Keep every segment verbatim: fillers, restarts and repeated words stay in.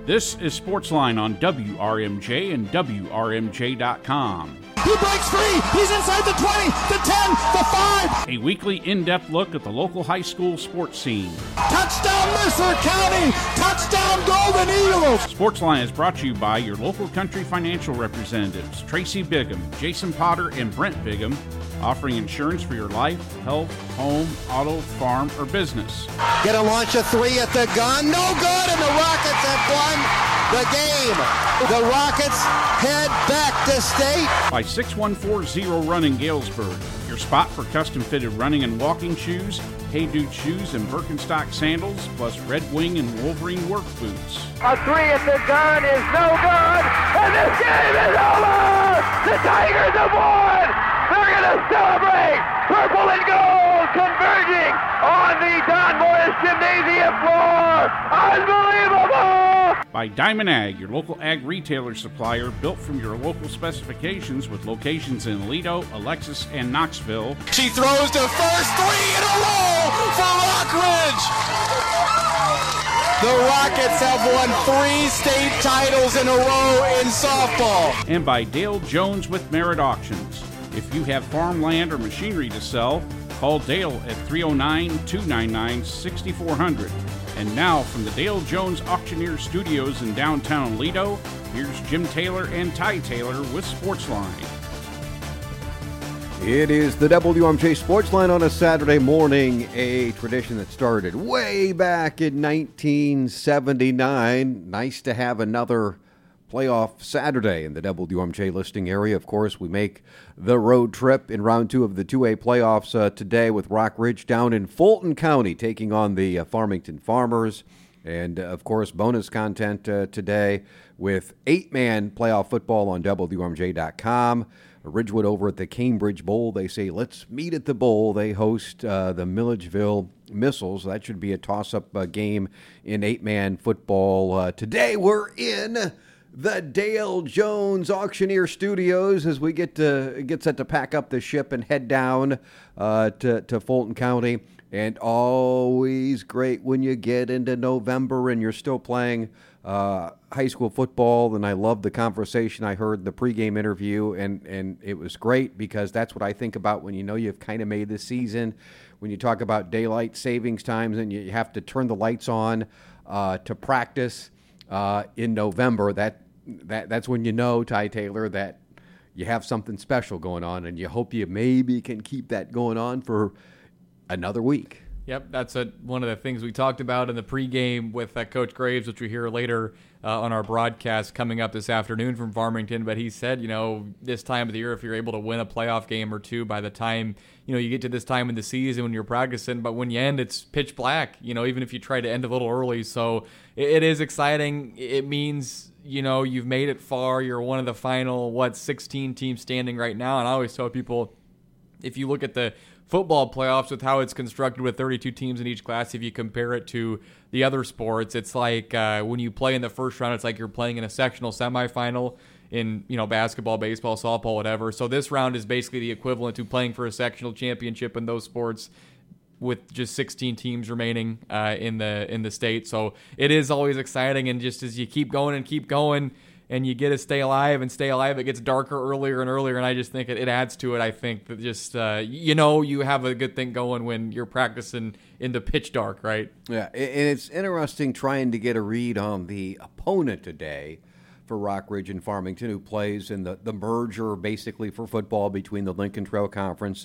This is Sportsline on W R M J and W R M J dot com. He breaks free. He's inside the twenty, the ten, the five. A weekly in-depth look at the local high school sports scene. Touchdown Mercer County. Touchdown Golden Eagles. Sportsline is brought to you by your local country financial representatives, Tracy Bigham, Jason Potter, and Brent Bigham, offering insurance for your life, health, home, auto, farm, or business. Gonna launch a three at the gun. No good, and the Rockets have won the game. The Rockets head back to state. By six one four zero Run in Galesburg, your spot for custom-fitted running and walking shoes, Hey Dude shoes, and Birkenstock sandals, plus Red Wing and Wolverine work boots. A three at the gun is no good, and this game is over! The Tigers have won! They're going to celebrate! Purple and gold converging on the Don Morris Gymnasium floor! Unbelievable! By Diamond Ag, your local ag retailer supplier built from your local specifications with locations in Aledo, Alexis, and Knoxville. She throws the first three in a row for Rockridge! The Rockets have won three state titles in a row in softball. And by Dale Jones with Merit Auctions. If you have farmland or machinery to sell, call Dale at three oh nine, two nine nine, six four zero zero. And now, from the Dale Jones Auctioneer Studios in downtown Aledo, here's Jim Taylor and Ty Taylor with Sportsline. It is the W M J Sportsline on a Saturday morning, a tradition that started way back in nineteen seventy-nine. Nice to have another playoff Saturday in the W M J listing area. Of course, we make the road trip in round two of the two A playoffs uh, today with Rockridge down in Fulton County taking on the uh, Farmington Farmers. And, uh, of course, bonus content uh, today with eight-man playoff football on W M J dot com. Ridgewood over at the Cambridge Bowl. They say, let's meet at the Bowl. They host uh, the Milledgeville Missiles. That should be a toss-up uh, game in eight-man football. Uh, today we're in the Dale Jones Auctioneer Studios as we get to get set to pack up the ship and head down uh, to, to Fulton County. And always great when you get into November and you're still playing uh, high school football. And I love the conversation. I heard the pregame interview, and, and it was great because that's what I think about when you know you've kind of made the season. When you talk about daylight savings times and you have to turn the lights on uh, to practice uh, in November, that that that's when you know, Ty Taylor, that you have something special going on, and you hope you maybe can keep that going on for another week. Yep, that's a, one of the things we talked about in the pregame with uh, Coach Graves, which we hear later uh, on our broadcast coming up this afternoon from Farmington. But he said, you know, this time of the year, if you're able to win a playoff game or two by the time, you know, you get to this time in the season when you're practicing, but when you end, it's pitch black, you know, even if you try to end a little early. So it, it is exciting. It means, you know, you've made it far. You're one of the final, what, sixteen teams standing right now. And I always tell people, if you look at the football playoffs with how it's constructed with thirty-two teams in each class, if you compare it to the other sports, it's like uh, when you play in the first round, it's like you're playing in a sectional semifinal in, you know, basketball, baseball, softball, whatever. So this round is basically the equivalent to playing for a sectional championship in those sports with just sixteen teams remaining uh, in the in the state. So it is always exciting, and just as you keep going and keep going, and you get to stay alive and stay alive, it gets darker earlier and earlier, and I just think it, it adds to it. I think that just, uh, you know, you have a good thing going when you're practicing in the pitch dark, right? Yeah, and it's interesting trying to get a read on the opponent today for Rockridge and Farmington, who plays in the, the merger basically for football between the Lincoln Trail Conference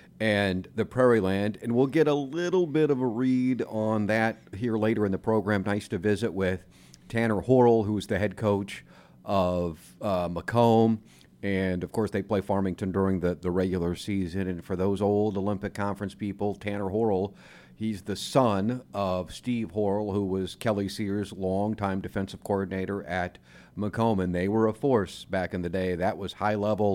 and the Prairie Land, and we'll get a little bit of a read on that here later in the program. Nice to visit with Tanner Horrell, who's the head coach of uh, Macomb, and of course they play Farmington during the, the regular season. And for those old Olympic Conference people, Tanner Horrell, he's the son of Steve Horrell, who was Kelly Sears' longtime defensive coordinator at Macomb, and they were a force back in the day. That was high-level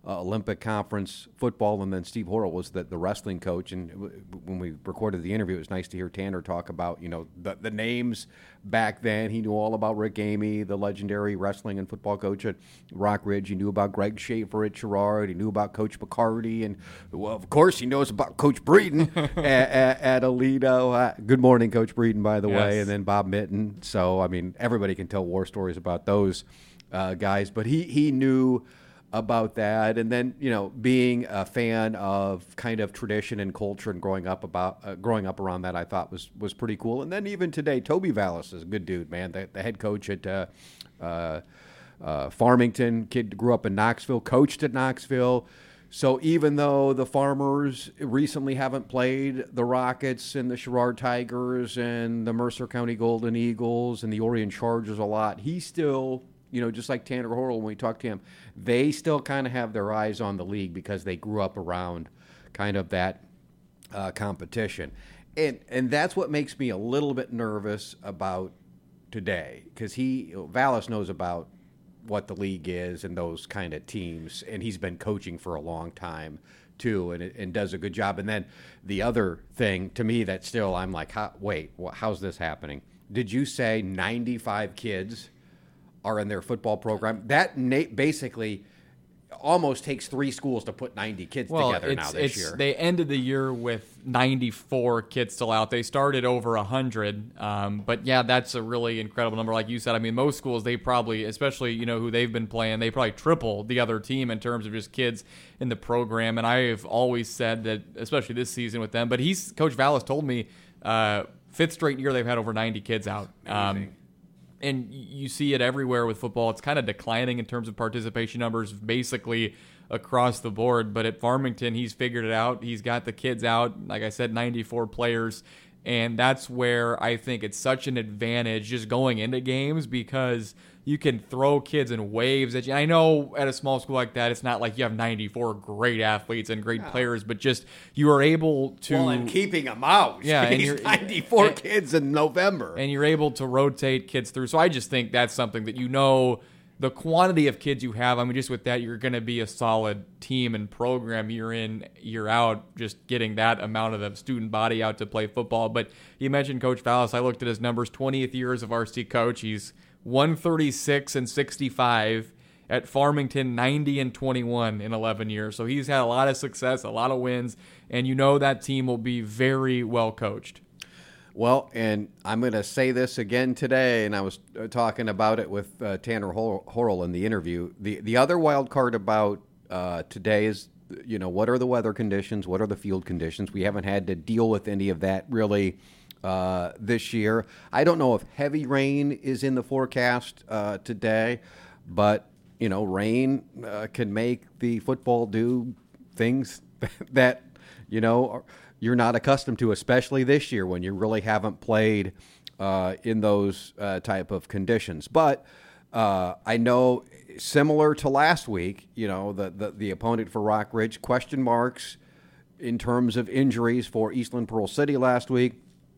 uh, Olympic Conference football, and then Steve Horrell was the, the wrestling coach. And w- when we recorded the interview, it was nice to hear Tanner talk about, you know, the, the names back then. He knew all about Rick Amy, the legendary wrestling and football coach at Rock Ridge. He knew about Greg Schaefer at Sherrard. He knew about Coach Bacardi. And, well, of course, he knows about Coach Breeden at, at, at Aledo. Uh, good morning, Coach Breeden, by the yes. way, and then Bob Mitten. So, I mean, everybody can tell war stories about those uh, guys. But he, he knew about that, and then, you know, being a fan of kind of tradition and culture and growing up about uh, growing up around that, I thought was was pretty cool. And then even today, Toby Vallis is a good dude, man. The, the head coach at uh, uh, uh, Farmington, kid grew up in Knoxville, coached at Knoxville. So even though the Farmers recently haven't played the Rockets and the Sherrard Tigers and the Mercer County Golden Eagles and the Orion Chargers a lot, he still, you know, just like Tanner Horrell, when we talked to him, they still kind of have their eyes on the league because they grew up around kind of that uh, competition. And and that's what makes me a little bit nervous about today, because he, Vallis knows about what the league is and those kind of teams, and he's been coaching for a long time too, and, and does a good job. And then the other thing to me that still I'm like, how, wait, how's this happening? Did you say ninety-five kids are in their football program? That na- basically almost takes three schools to put ninety kids well, together it's, now this it's, year. They ended the year with ninety-four kids still out. They started over one hundred. Um, but, yeah, that's a really incredible number. Like you said, I mean, most schools, they probably, especially, you know, who they've been playing, they probably triple the other team in terms of just kids in the program. And I've always said that, especially this season with them. But he's Coach Vallis told me uh, fifth straight year they've had over ninety kids out. Um, and you see it everywhere with football. It's kind of declining in terms of participation numbers basically across the board. But at Farmington, he's figured it out. He's got the kids out. Like I said, ninety-four players. And that's where I think it's such an advantage just going into games, because you can throw kids in waves at you. I know at a small school like that, it's not like you have ninety-four great athletes and great yeah. players, but just you are able to... Well, and keeping them out. Yeah, and you're, ninety-four and, kids in November. And you're able to rotate kids through. So I just think that's something that, you know, the quantity of kids you have, I mean, just with that, you're going to be a solid team and program year in, year out, just getting that amount of the student body out to play football. But you mentioned Coach Vallis. I looked at his numbers, twentieth year as a varsity coach. He's one thirty-six and sixty-five. At Farmington, ninety and twenty-one in eleven years. So he's had a lot of success, a lot of wins, and you know that team will be very well coached. Well, and I'm going to say this again today, and I was talking about it with uh, Tanner Horrell in the interview. The the other wild card about uh, today is, you know, what are the weather conditions? What are the field conditions? We haven't had to deal with any of that really uh, this year. I don't know if heavy rain is in the forecast uh, today, but, you know, rain uh, can make the football do things that, you know, are, you're not accustomed to, especially this year when you really haven't played uh, in those uh, type of conditions. But uh, I know, similar to last week, you know, the, the, the opponent for Rock Ridge, question marks in terms of injuries for Eastland Pearl City last week.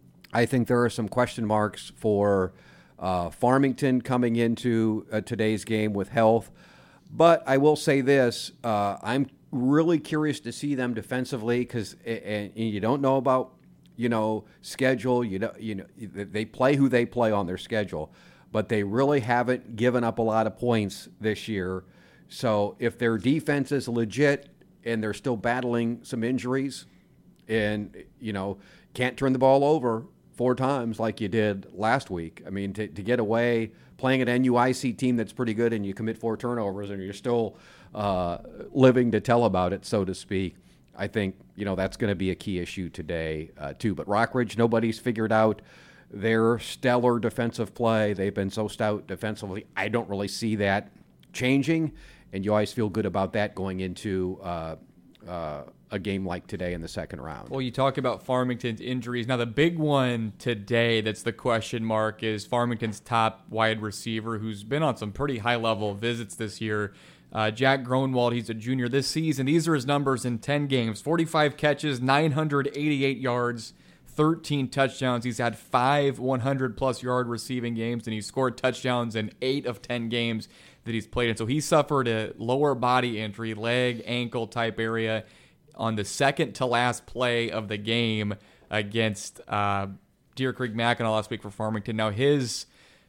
I think there are some question marks for uh, Farmington coming into uh, today's game with health. But I will say this, uh, I'm really curious to see them defensively, because and, and you don't know about, you know, schedule. You know, you know they play who they play on their schedule, but they really haven't given up a lot of points this year. So if their defense is legit and they're still battling some injuries, and you know can't turn the ball over four times like you did last week. I mean, to, to get away playing an N U I C team that's pretty good and you commit four turnovers and you're still uh, living to tell about it, so to speak, I think, you know, that's going to be a key issue today, uh, too. But Rock Ridge, nobody's figured out their stellar defensive play. They've been so stout defensively. I don't really see that changing, and you always feel good about that going into uh, uh, a game like today in the second round. Well, you talk about Farmington's injuries. Now, the big one today that's the question mark is Farmington's top wide receiver, who's been on some pretty high-level visits this year. Uh, Jack Gronwald, he's a junior this season. These are his numbers in ten games. forty-five catches, nine hundred eighty-eight yards, thirteen touchdowns. He's had five one hundred plus yard receiving games, and he's scored touchdowns in eight of ten games that he's played in. So he suffered a lower body injury, leg, ankle type area on the second to last play of the game against uh, Deer Creek Mackinac last week for Farmington. Now his,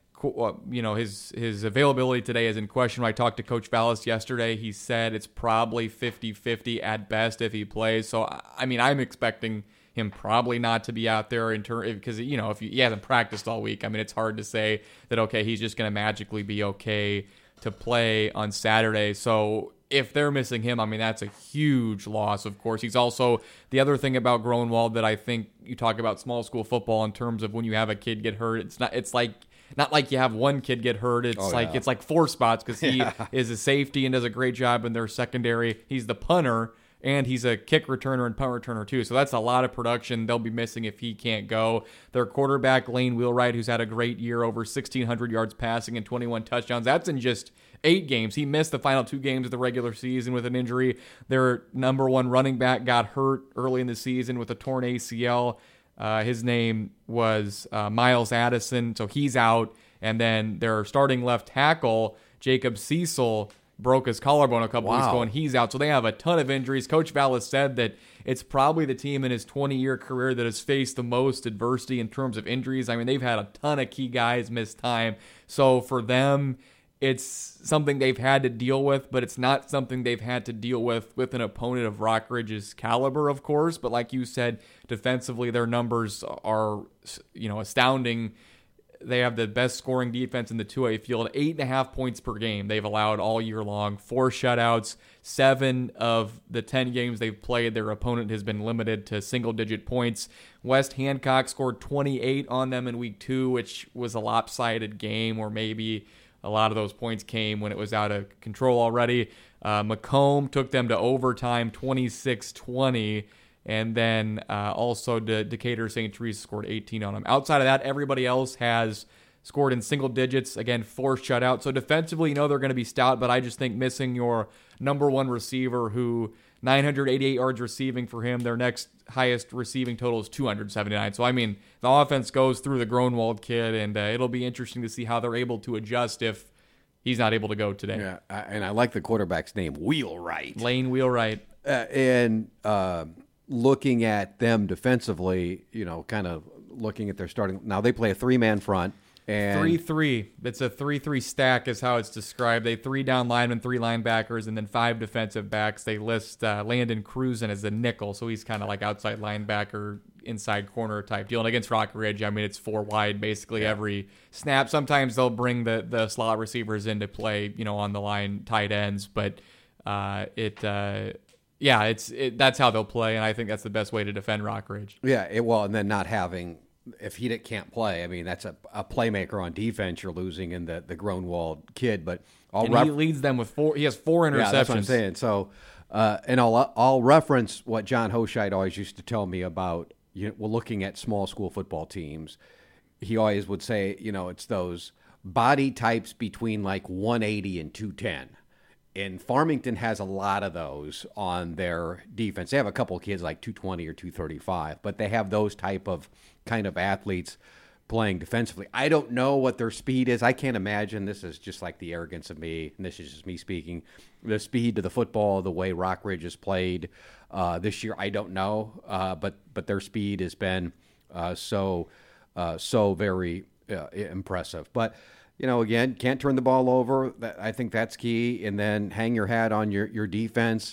you know, his his availability today is in question. When I talked to Coach Vallis yesterday, he said it's probably fifty-fifty at best if he plays. So I mean, I'm expecting him probably not to be out there in turn because, you know, if he hasn't practiced all week, I mean, it's hard to say that, okay, he's just going to magically be okay to play on Saturday. So if they're missing him, I mean, that's a huge loss, of course. He's also the other thing about Groenwald that I think you talk about small school football in terms of when you have a kid get hurt, it's not, it's like, not like you have one kid get hurt. It's oh, like, yeah. it's like four spots because he yeah. is a safety and does a great job in their secondary. He's the punter. And he's a kick returner and punt returner, too. So that's a lot of production they'll be missing if he can't go. Their quarterback, Lane Wheelwright, who's had a great year, over sixteen hundred yards passing and twenty-one touchdowns. That's in just eight games. He missed the final two games of the regular season with an injury. Their number one running back got hurt early in the season with a torn A C L. Uh, his name was uh, Miles Addison, so he's out. And then their starting left tackle, Jacob Cecil, broke his collarbone a couple wow. weeks ago, and he's out. So they have a ton of injuries. Coach Vallis said that it's probably the team in his twenty-year career that has faced the most adversity in terms of injuries. I mean, they've had a ton of key guys miss time. So for them, it's something they've had to deal with, but it's not something they've had to deal with with an opponent of Rockridge's caliber, of course. But like you said, defensively, their numbers are, you know, astounding. They have the best scoring defense in the two A field, eight and a half points per game they've allowed all year long, four shutouts, seven of the ten games they've played, their opponent has been limited to single-digit points. West Hancock scored twenty-eight on them in week two, which was a lopsided game, or maybe a lot of those points came when it was out of control already. Uh, Macomb took them to overtime, twenty-six twenty. And then uh, also De- Decatur Saint Teresa scored eighteen on them. Outside of that, everybody else has scored in single digits. Again, four shutouts. So defensively, you know they're going to be stout, but I just think missing your number one receiver who nine hundred eighty-eight yards receiving for him, their next highest receiving total is two hundred seventy-nine. So, I mean, the offense goes through the Groenwald kid, and uh, it'll be interesting to see how they're able to adjust if he's not able to go today. Yeah, and I like the quarterback's name, Wheelwright. Lane Wheelwright. Uh, and... Uh, looking at them defensively, you know, kind of looking at their starting. Now they play a three-man front. And three three. It's a three three stack is how it's described. They three down linemen, three linebackers, and then five defensive backs. They list uh, Landon Cruzen as a nickel, so he's kind of like outside linebacker, inside corner type deal. And against Rock Ridge, I mean, it's four wide basically yeah. every snap. Sometimes they'll bring the, the slot receivers into play, you know, on the line, tight ends, but uh, it... Uh, Yeah, it's it, that's how they'll play, and I think that's the best way to defend Rockridge. Yeah, it, well, and then not having, if he can't play, I mean, that's a, a playmaker on defense you're losing in the, the Groenwald kid. But I'll and ref- he leads them with four. He has four interceptions. Yeah, that's what I'm saying. So, uh, and I'll I'll reference what John Hoshide always used to tell me about. You know, well, looking at small school football teams, he always would say, you know, it's those body types between like one eighty and two ten. And Farmington has a lot of those on their defense. They have a couple of kids like two twenty or two thirty-five, but they have those type of kind of athletes playing defensively. I don't know what their speed is. I can't imagine. This is just like the arrogance of me, and this is just me speaking. The speed to the football, the way Rockridge has played uh, this year, I don't know. Uh, but but their speed has been uh, so uh, so very uh, impressive. But you know, again, can't turn the ball over. I think that's key. And then hang your hat on your, your defense.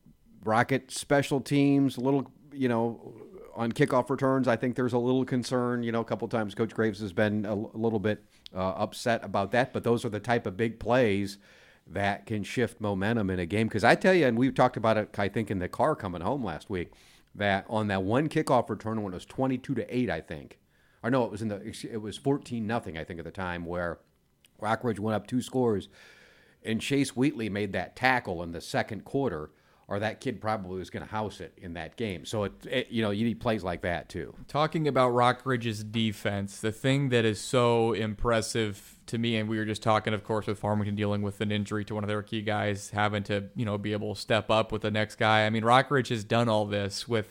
Rocket special teams, a little, you know, on kickoff returns, I think there's a little concern. You know, a couple of times Coach Graves has been a, a little bit uh, upset about that. But those are the type of big plays that can shift momentum in a game. Because I tell you, and we talked about it, I think, in the car coming home last week, that on that one kickoff return when it was twenty-two to eight, I think. Or no, it was in the it was fourteen nothing, I think, at the time, where Rockridge went up two scores, and Chase Wheatley made that tackle in the second quarter, or that kid probably was going to house it in that game. So, it, it, you know, you need plays like that, too. Talking about Rockridge's defense, the thing that is so impressive to me, and we were just talking, of course, with Farmington dealing with an injury to one of their key guys, having to, you know, be able to step up with the next guy. I mean, Rockridge has done all this with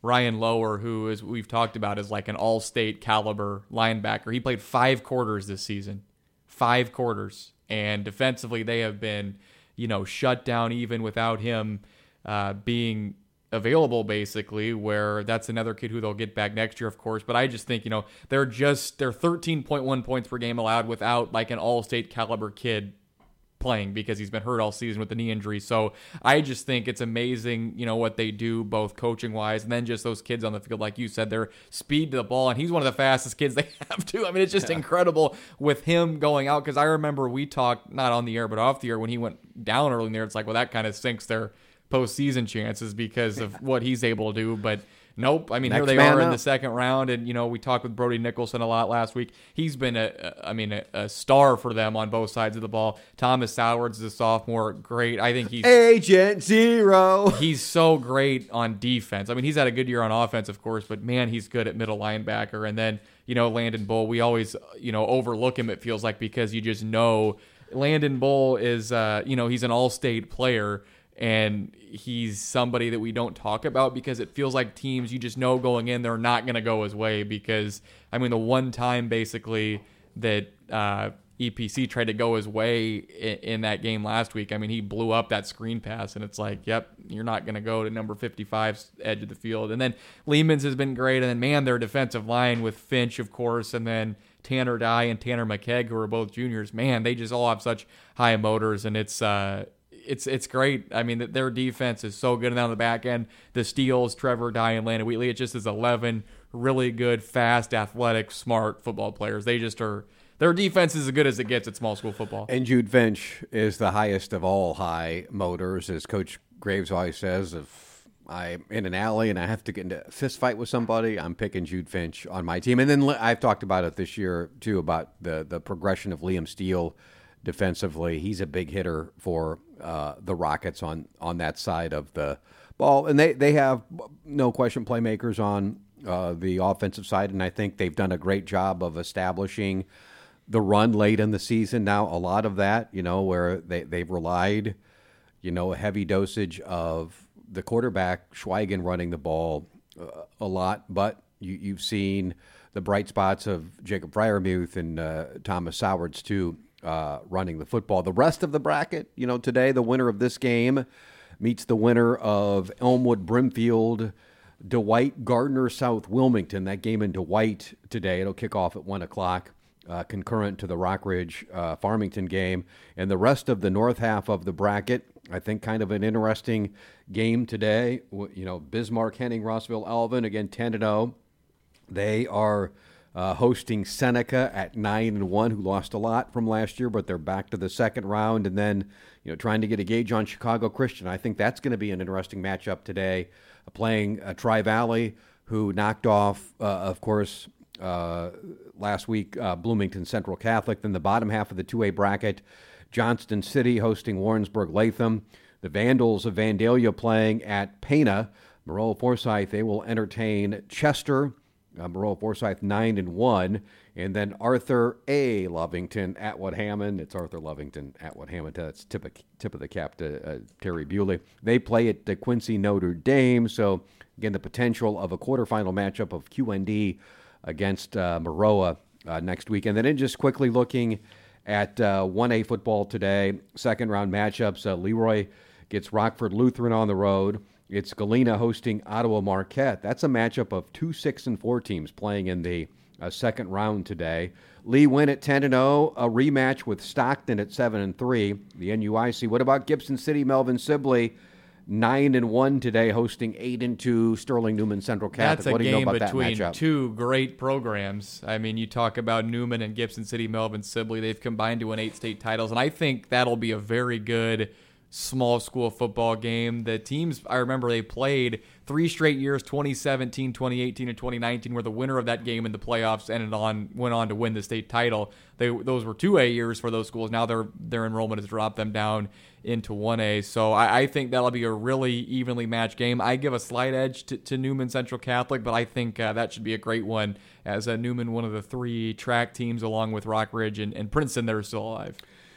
Ryan Lower, who is we've talked about is like an all-state caliber linebacker. He played five quarters this season, five quarters, and defensively they have been, you know, shut down even without him uh, being available, basically, where that's another kid who they'll get back next year, of course. But I just think, you know, they're just, they're thirteen point one points per game allowed without like an all-state caliber kid playing because he's been hurt all season with the knee injury. So I just think it's amazing, you know, what they do both coaching wise and then just those kids on the field. Like you said, their speed to the ball, and he's one of the fastest kids they have too. I mean, it's just yeah. incredible with him going out, because I remember we talked not on the air but off the air when he went down early in there. It's like, well, that kind of sinks their postseason chances because of what he's able to do. But nope. I mean, Next here they man are up. in the second round, and you know, we talked with Brody Nicholson a lot last week. He's been a, a I mean, a, a star for them on both sides of the ball. Thomas Sowards is a sophomore, great. I think he's Agent Zero. He's so great on defense. I mean, he's had a good year on offense, of course, but man, he's good at middle linebacker. And then, you know, Landon Bull, we always, you know, overlook him, it feels like, because you just know Landon Bull is, uh, you know, he's an all-state player. And he's somebody that we don't talk about because it feels like teams you just know going in, they're not going to go his way because, I mean, the one time basically that uh, E P C tried to go his way in, in that game last week, I mean, he blew up that screen pass, and it's like, yep, you're not going to go to number fifty-five's edge of the field. And then Lehman's has been great, and then, man, their defensive line with Finch, of course, and then Tanner Dye and Tanner McKegg, who are both juniors, man, they just all have such high motors, and it's uh, It's it's great. I mean, their defense is so good. And on the back end, the steals, Trevor Dye and Landon Wheatley, it just is eleven really good, fast, athletic, smart football players. They just are, their defense is as good as it gets at small school football. And Jude Finch is the highest of all high motors, as Coach Graves always says. If I'm in an alley and I have to get into a fist fight with somebody, I'm picking Jude Finch on my team. And then I've talked about it this year, too, about the, the progression of Liam Steele defensively. He's a big hitter for uh, the Rockets on, on that side of the ball. And they, they have, no question, playmakers on uh, the offensive side, and I think they've done a great job of establishing the run late in the season. Now, a lot of that, you know, where they, they've relied, you know, a heavy dosage of the quarterback, Schweigen, running the ball uh, a lot, but you, you've seen the bright spots of Jacob Freiermuth and uh, Thomas Sowards, too, Uh, running the football. The rest of the bracket, you know, today the winner of this game meets the winner of Elmwood Brimfield, Dwight Gardner South Wilmington. That game in Dwight today. It'll kick off at one o'clock, uh, concurrent to the Rockridge uh, Farmington game. And the rest of the north half of the bracket, I think kind of an interesting game today. You know, Bismarck, Henning, Rossville, Alvin, again ten and oh. They are Uh, hosting Seneca at nine and one, who lost a lot from last year, but they're back to the second round. And then, you know, trying to get a gauge on Chicago Christian. I think that's going to be an interesting matchup today, uh, playing uh, Tri-Valley, who knocked off, uh, of course, uh, last week uh, Bloomington Central Catholic. Then the bottom half of the two A bracket, Johnston City hosting Warrensburg Latham. The Vandals of Vandalia playing at Pana. Maroa Forsyth, they will entertain Chester. Uh, Maroa Forsyth nine and one, and then Arthur A. Lovington, Atwood Hammond. It's Arthur Lovington, Atwood Hammond. That's tip of, tip of the cap to uh, Terry Bewley. They play at the Quincy Notre Dame. So again, the potential of a quarterfinal matchup of Q N D against uh, Maroa uh, next week. And then in just quickly looking at uh, one A football today, second round matchups. Uh, Leroy gets Rockford Lutheran on the road. It's Galena hosting Ottawa Marquette. That's a matchup of two, six, and four teams playing in the uh, second round today. Lee Wynn at ten and oh, a rematch with Stockton at seven and three. The N U I C. What about Gibson City, Melvin Sibley, nine and one today, hosting eight and two Sterling Newman Central Catholic. That's a what do you game know about between that matchup? Two great programs. I mean, you talk about Newman and Gibson City, Melvin Sibley. They've combined to win eight state titles, and I think that'll be a very good small school football game. The teams, I remember they played three straight years, twenty seventeen, twenty eighteen, and twenty nineteen, where the winner of that game in the playoffs ended on went on to win the state title. They those were two A years for those schools. Now their their enrollment has dropped them down into one A. So I, I think that'll be a really evenly matched game. I give a slight edge to, to Newman Central Catholic, but I think uh, that should be a great one, as uh, Newman, one of the three track teams, along with Rockridge and, and Princeton, that are still alive.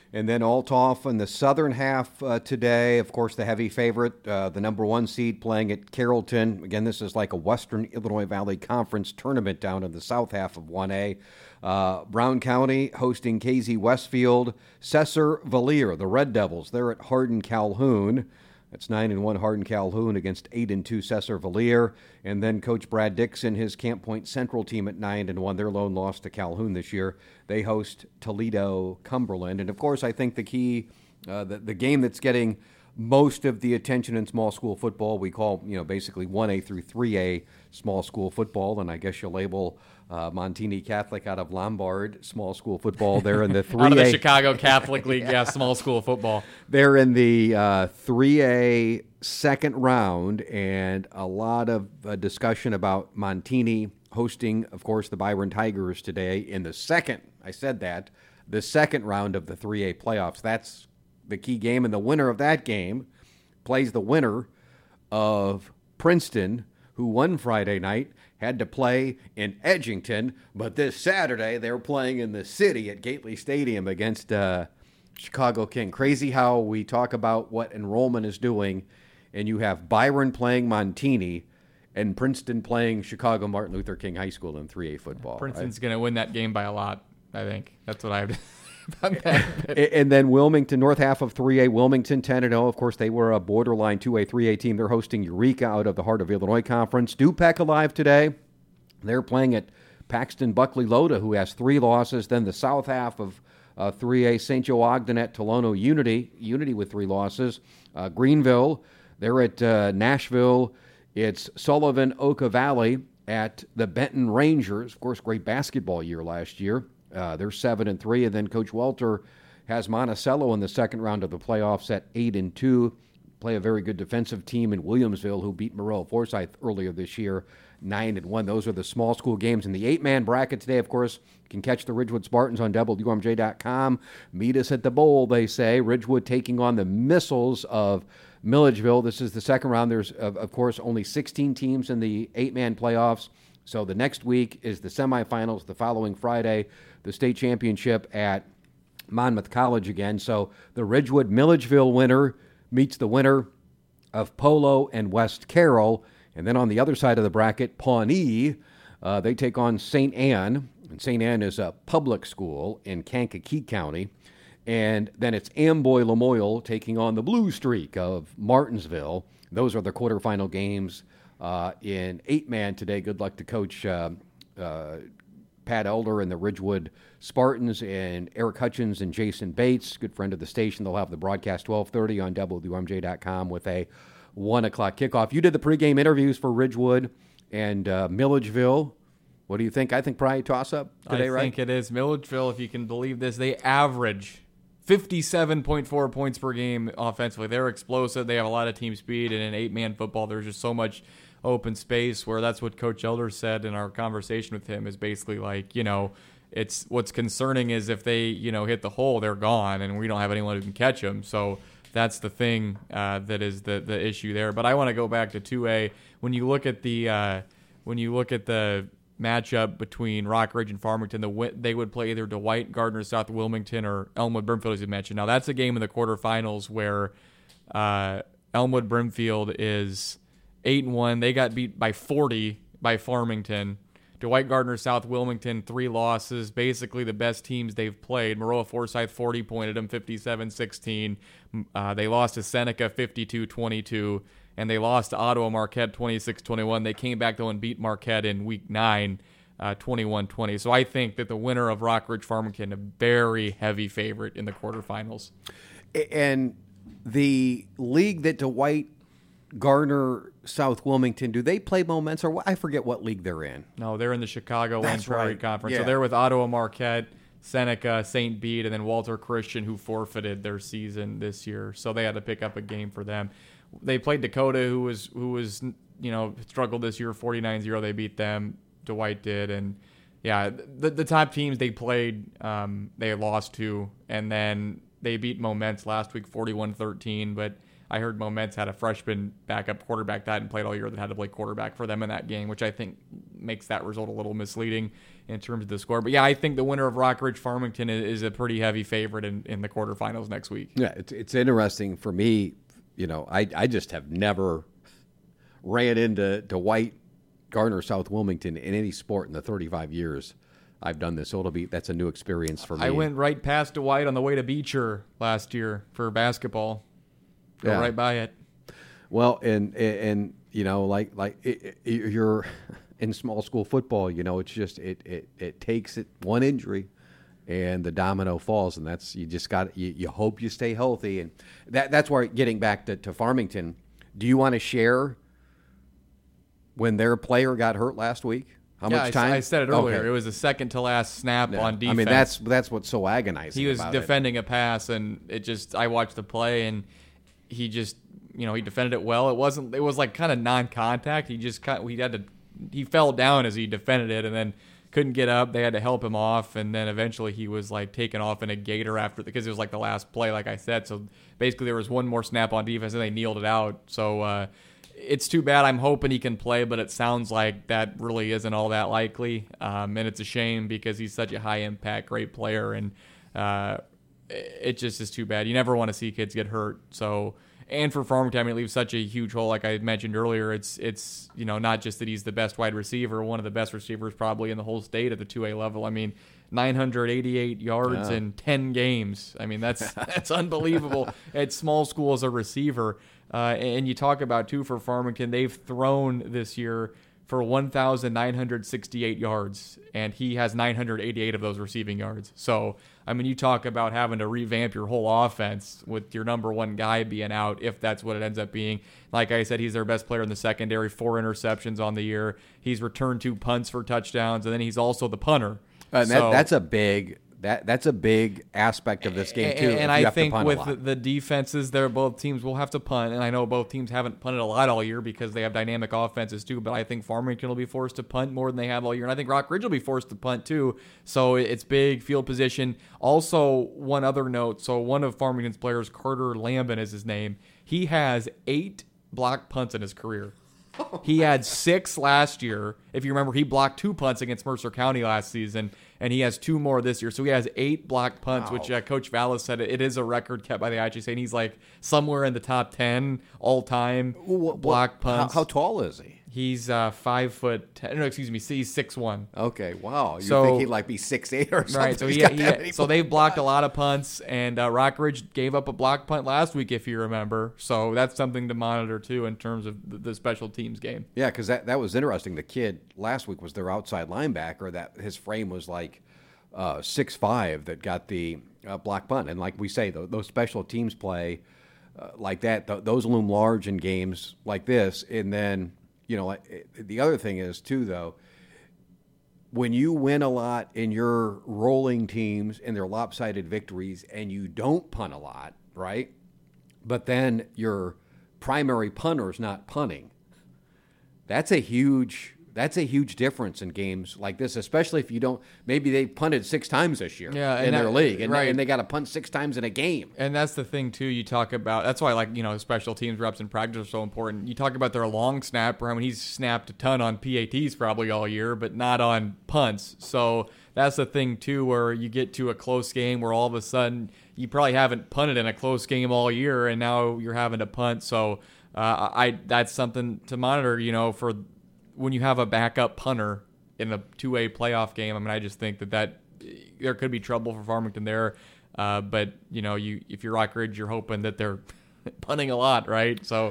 And then Althoff in the southern half uh, today. Of course, the heavy favorite, uh, the number one seed playing at Carrollton. Again, this is like a Western Illinois Valley Conference tournament down in the south half of one A. Uh, Brown County hosting K Z Westfield. Cesar Valier, the Red Devils, they're at Hardin Calhoun. That's nine and one Hardin Calhoun against eight and two Cesar Valier. And then Coach Brad Dixon, his Camp Point Central team at nine and one. Their lone loss to Calhoun this year. They host Toledo Cumberland. And of course, I think the key, uh, the, the game that's getting most of the attention in small school football, we call, you know, basically one A through three A small school football. And I guess you'll label uh, Montini Catholic out of Lombard small school football. They're in the three A. Out of the Chicago Catholic League, yeah, small school football. They're in the uh, three A second round, and a lot of uh, discussion about Montini hosting, of course, the Byron Tigers today in the second, I said that, the second round of the three A playoffs. That's the key game, and the winner of that game plays the winner of Princeton, who won Friday night, had to play in Edgington, but this Saturday they're playing in the city at Gately Stadium against uh, Chicago King. Crazy how we talk about what enrollment is doing, and you have Byron playing Montini and Princeton playing Chicago Martin Luther King High School in three A football. Princeton's right? going to win that game by a lot, I think. That's what I have to about that. And then Wilmington, north half of three A, Wilmington ten and oh. Of course, they were a borderline two A, three A team. They're hosting Eureka out of the Heart of Illinois Conference. Dupec alive today. They're playing at Paxton Buckley Loda, who has three losses. Then the south half of uh, three A, Saint Joe Ogden at Tolono Unity, Unity with three losses. Uh, Greenville, they're at uh, Nashville. It's Sullivan Oka Valley at the Benton Rangers. Of course, great basketball year last year. Uh, they're seven and three, and then Coach Welter has Monticello in the second round of the playoffs at eight and two. Play a very good defensive team in Williamsville, who beat Morel Forsyth earlier this year, nine and one. Those are the small school games in the eight-man bracket today. Of course, you can catch the Ridgewood Spartans on W M J dot com. Meet us at the bowl, they say. Ridgewood taking on the Missiles of Milledgeville. This is the second round. There's, of, of course, only sixteen teams in the eight-man playoffs. So the next week is the semifinals. The following Friday, the state championship at Monmouth College again. So the Ridgewood Milledgeville winner meets the winner of Polo and West Carroll. And then on the other side of the bracket, Pawnee, uh, they take on Saint Anne. And Saint Anne is a public school in Kankakee County. And then it's Amboy Lamoille taking on the Blue Streak of Martinsville. Those are the quarterfinal games uh, in eight-man today. Good luck to Coach uh, uh, Pat Elder and the Ridgewood Spartans, and Eric Hutchins and Jason Bates, good friend of the station. They'll have the broadcast twelve thirty on W M J dot com with a one o'clock kickoff. You did the pregame interviews for Ridgewood and uh, Milledgeville. What do you think? I think probably toss-up today, I right? I think it is. Milledgeville, if you can believe this, they average fifty-seven point four points per game offensively. They're explosive. They have a lot of team speed, and in eight-man football, there's just so much open space, where that's what Coach Elder said in our conversation with him, is basically like, you know, it's what's concerning is if they, you know, hit the hole, they're gone, and we don't have anyone who can catch them. So that's the thing uh, that is the the issue there. But I want to go back to two A. When you look at the uh, when you look at the matchup between Rockridge and Farmington, the they would play either Dwight, Gardner, South Wilmington, or Elmwood Brimfield, as you mentioned. Now that's a game in the quarterfinals where uh, Elmwood Brimfield is eight and one. They got beat by forty by Farmington. Dwight Gardner, South Wilmington, three losses, basically the best teams they've played. Maroa Forsyth forty pointed them, fifty-seven sixteen. Uh, they lost to Seneca fifty-two twenty-two, and they lost to Ottawa Marquette twenty-six twenty-one. They came back, though, and beat Marquette in week nine, uh, twenty-one twenty. So I think that the winner of Rockridge Farmington, a very heavy favorite in the quarterfinals. And the league that Dwight Gardner, South Wilmington, do they play Moments, or what? I forget what league they're in. No, they're in the Chicago That's Land Prairie right. Conference. Yeah. So they're with Ottawa Marquette, Seneca, Saint Bede, and then Walter Christian, who forfeited their season this year. So they had to pick up a game for them. They played Dakota, who was who was you know struggled this year, forty-nine zero. They beat them. Dwight did, and yeah, the the top teams they played, um, they lost to, and then they beat Moments last week, forty-one thirteen. But I heard Moments had a freshman backup quarterback that hadn't played all year that had to play quarterback for them in that game, which I think makes that result a little misleading in terms of the score. But yeah, I think the winner of Rock Ridge Farmington is, is a pretty heavy favorite in, in the quarterfinals next week. Yeah, it's it's interesting for me. You know, I I just have never ran into to White, Gardner, South Wilmington in any sport in the thirty-five years I've done this. So it'll be that's a new experience for me. I went right past Dwight on the way to Beecher last year for basketball. Go Yeah. right by it. Well, and and you know, like like it, it, you're in small school football. You know, it's just it it it takes it one injury, and the domino falls, and that's you just got you, you hope you stay healthy, and that that's where getting back to, to Farmington. Do you want to share when their player got hurt last week? How yeah, much I, time? I said it earlier. Okay. It was the second to last snap Yeah. on defense. I mean, that's that's what's so agonizing. he was about it. defending a pass, and it just I watched the play, and he just you know he defended it well. It wasn't it was like kind of non-contact. He just kind he had to he fell down as he defended it, and then couldn't get up. They had to help him off, and then eventually he was like taken off in a gator after because it was like the last play, like I said. So basically there was one more snap on defense, and they kneeled it out. So uh, it's too bad. I'm hoping he can play, but it sounds like that really isn't all that likely, um, and it's a shame because he's such a high impact, great player, and uh, it just is too bad. You never want to see kids get hurt. So. And for Farmington, I mean, it leaves such a huge hole. Like I mentioned earlier, it's it's you know not just that he's the best wide receiver, one of the best receivers probably in the whole state at the two A level. I mean, nine hundred eighty-eight yards Yeah. in ten games. I mean, that's that's unbelievable at small school as a receiver. Uh, and you talk about too for Farmington, they've thrown this year for one thousand nine hundred sixty-eight yards, and he has nine hundred eighty-eight of those receiving yards. So, I mean, you talk about having to revamp your whole offense with your number one guy being out, if that's what it ends up being. Like I said, he's their best player in the secondary, four interceptions on the year. He's returned two punts for touchdowns, and then he's also the punter. And that, So- that's a big that that's a big aspect of this game too. And, if and you I have to think punt a with lot. the, the defenses, there both teams will have to punt, and I know both teams haven't punted a lot all year because they have dynamic offenses too. But I think Farmington will be forced to punt more than they have all year, and I think Rock Ridge will be forced to punt too. So it's big field position. Also, one other note: so one of Farmington's players, Carter Lambin, is his name. He has eight blocked punts in his career. He had six last year. If you remember, he blocked two punts against Mercer County last season, and he has two more this year. So he has eight blocked punts, Wow. which uh, Coach Vallis said it is a record kept by the I H S A, and he's like somewhere in the top ten all-time What- blocked how, punts. how tall is he? He's uh, five foot ten. No, excuse me, he's six one. Okay, wow. You So- think he'd like be six eight or something? Right, so He's he, got he that many so they've blocked a lot of punts, and uh, Rock Ridge gave up a block punt last week, if you remember. So that's something to monitor too in terms of the, the special teams game. Yeah, because that, that was interesting. The kid last week was their outside linebacker. That his frame was like uh, six five that got the uh, block punt. And like we say, th- those special teams play uh, like that, th- those loom large in games like this. And then, you know, it, the other thing is, too, though, when you win a lot in your rolling teams and their lopsided victories and you don't punt a lot, right? But then your primary punter's not punting. That's a huge that's a huge difference in games like this, especially if you don't maybe they punted six times this year Yeah, in and their that- league and, right. and they got to punt six times in a game. And that's the thing too. You talk about that's why like you know special teams reps in practice are so important. You talk about their long snapper. I mean he's snapped a ton on P A Ts probably all year, but not on punts. So that's the thing too, where you get to a close game where all of a sudden you probably haven't punted in a close game all year, and now you're having to punt. So uh, I that's something to monitor. You know for when you have a backup punter in a two A playoff game. I mean I just think that that there could be trouble for Farmington there. Uh, but you know, you if you're Rock Ridge, you're hoping that they're punting a lot, right? So,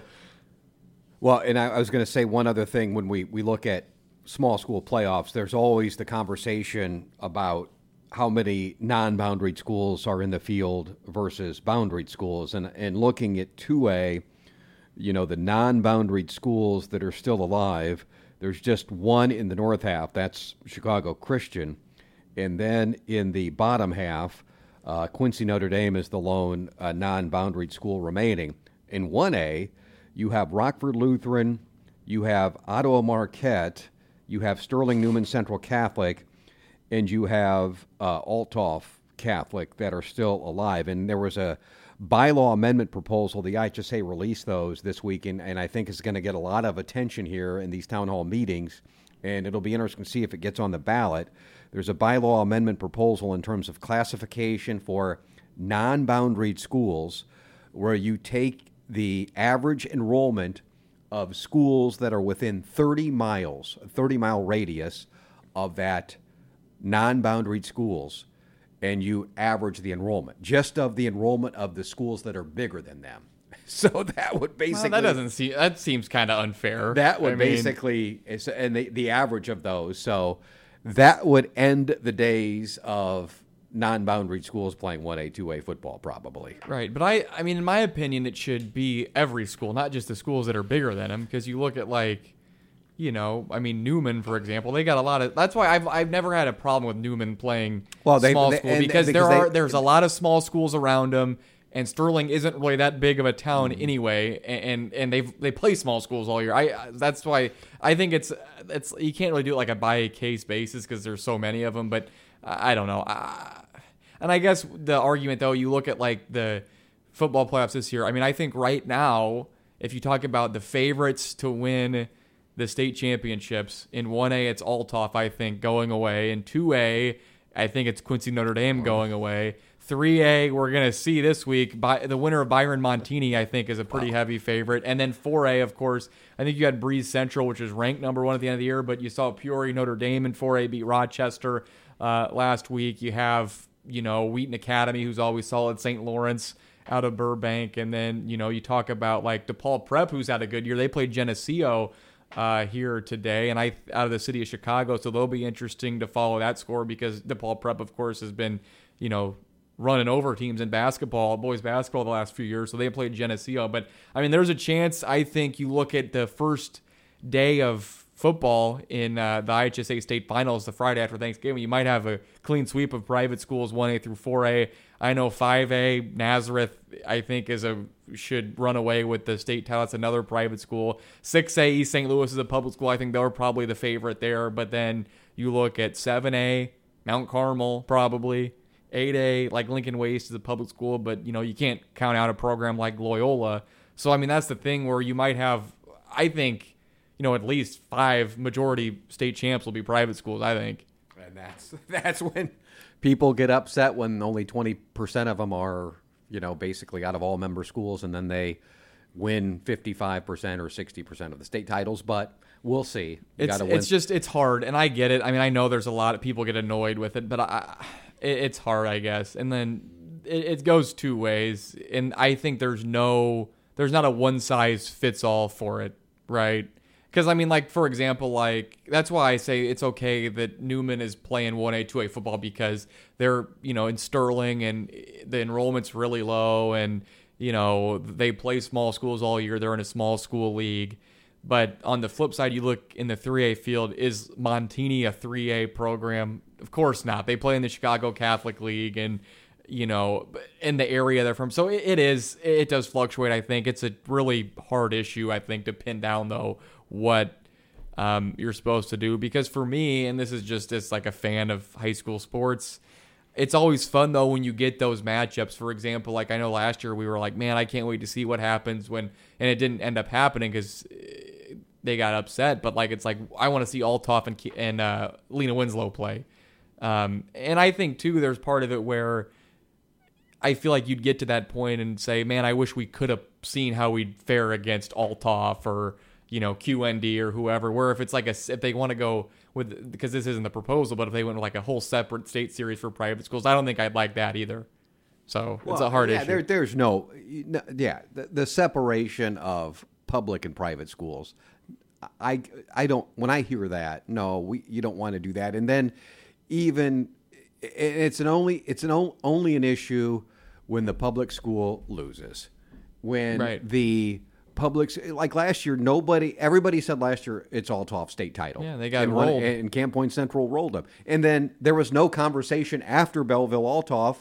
Well, and I, I was going to say one other thing. When we, we look at small school playoffs, there's always the conversation about how many non-boundaried schools are in the field versus boundaried schools. And, and looking at two A, you know, the non-boundaried schools that are still alive, there's just one in the north half. That's Chicago Christian. And then in the bottom half, uh, Quincy Notre Dame is the lone uh, non-boundaried school remaining. In one A, you have Rockford Lutheran, you have Ottawa Marquette, you have Sterling Newman Central Catholic, and you have uh, Althoff Catholic that are still alive. And there was a bylaw amendment proposal. The I H S A released those this week, and, and I think it's going to get a lot of attention here in these town hall meetings. and it'll be interesting to see if it gets on the ballot. There's a bylaw amendment proposal in terms of classification for non-boundaried schools, where you take the average enrollment of schools that are within thirty miles, a thirty-mile radius of that non-boundaried schools, and you average the enrollment, just of the enrollment of the schools that are bigger than them. So that would basically... Well, that doesn't seem... That seems kind of unfair. That would I mean, basically... And the, the average of those. So that would end the days of non-boundary schools playing one A, two A football, probably. Right. But I, I mean, in my opinion, it should be every school, not just the schools that are bigger than them, because you look at, like, you know, I mean, Newman, for example, they got a lot of... That's why I've I've never had a problem with Newman playing well, they, small they, school, and, because, because there they, are there's a lot of small schools around them, and Sterling isn't really that big of a town mm-hmm. anyway, and and they they play small schools all year. I that's why I think it's it's you can't really do it like a by case basis because there's so many of them. But I don't know. I, and I guess the argument though, you look at like the football playoffs this year. I mean, I think right now, if you talk about the favorites to win the state championships in one A, it's Althoff, I think, going away. In two A, I think it's Quincy Notre Dame going away. three A, we're going to see this week. By, the winner of Byron Montini, I think, is a pretty wow. heavy favorite. And then four A, of course, I think you had Breeze Central, which is ranked number one at the end of the year, but you saw Peoria Notre Dame in four A beat Rochester uh, last week. You have, you know, Wheaton Academy, who's always solid, Saint Lawrence out of Burbank. And then, you know, you talk about, like, DePaul Prep, who's had a good year. They played Geneseo uh, here today, and I out of the city of Chicago, so they'll be interesting to follow that score because DePaul Prep, of course, has been, you know, running over teams in basketball, boys basketball the last few years, so they played Geneseo. But, I mean, there's a chance, I think, you look at the first day of football in uh, the I H S A state finals the Friday after Thanksgiving, you might have a clean sweep of private schools, one A through four A. I know five A, Nazareth, I think, is a should run away with the state title. That's another private school. six A, East Saint Louis is a public school. I think they're probably the favorite there. But then you look at seven A, Mount Carmel, probably. eight A, like Lincoln Waste is a public school, but, you know, you can't count out a program like Loyola. So, I mean, that's the thing where you might have, I think, you know, at least five majority state champs will be private schools, I think. And that's that's when people get upset when only twenty percent of them are, you know, basically out of all member schools, and then they win fifty-five percent or sixty percent of the state titles, but we'll see. You it's, gotta win. It's just, it's hard, and I get it. I mean, I know there's a lot of people get annoyed with it, but I... It's hard, I guess. And then it goes two ways. And I think there's no, there's not a one size fits all for it, right? Because, I mean, like, for example, like, that's why I say it's okay that Newman is playing one A, two A football because they're, you know, in Sterling and the enrollment's really low and, you know, they play small schools all year. They're in a small school league. But on the flip side, you look in the three A field, is Montini a three A program? Of course not. They play in the Chicago Catholic League and, you know, in the area they're from. So it, it is, it does fluctuate, I think. It's a really hard issue, I think, to pin down, though, what um, you're supposed to do. Because for me, and this is just as like a fan of high school sports, it's always fun, though, when you get those matchups. For example, like I know last year we were like, man, I can't wait to see what happens when, and it didn't end up happening because they got upset. But like, it's like, I want to see Althoff and, and uh, Lena Winslow play. Um, and I think, too, there's part of it where I feel like you'd get to that point and say, man, I wish we could have seen how we'd fare against Althoff or, you know, Q N D or whoever, where if it's like a, if they want to go with, because this isn't the proposal, but if they went with like a whole separate state series for private schools, I don't think I'd like that either. So well, it's a hard yeah, issue. There, there's no, no yeah, the, the separation of public and private schools. I, I don't, when I hear that, no, we, you don't want to do that. And then even, it's an only, it's an only an issue when the public school loses. When right. the public, like last year, nobody, everybody said last year it's Althoff state title. Yeah, they got and rolled. One, and Camp Point Central rolled them. And then there was no conversation after Belleville Althoff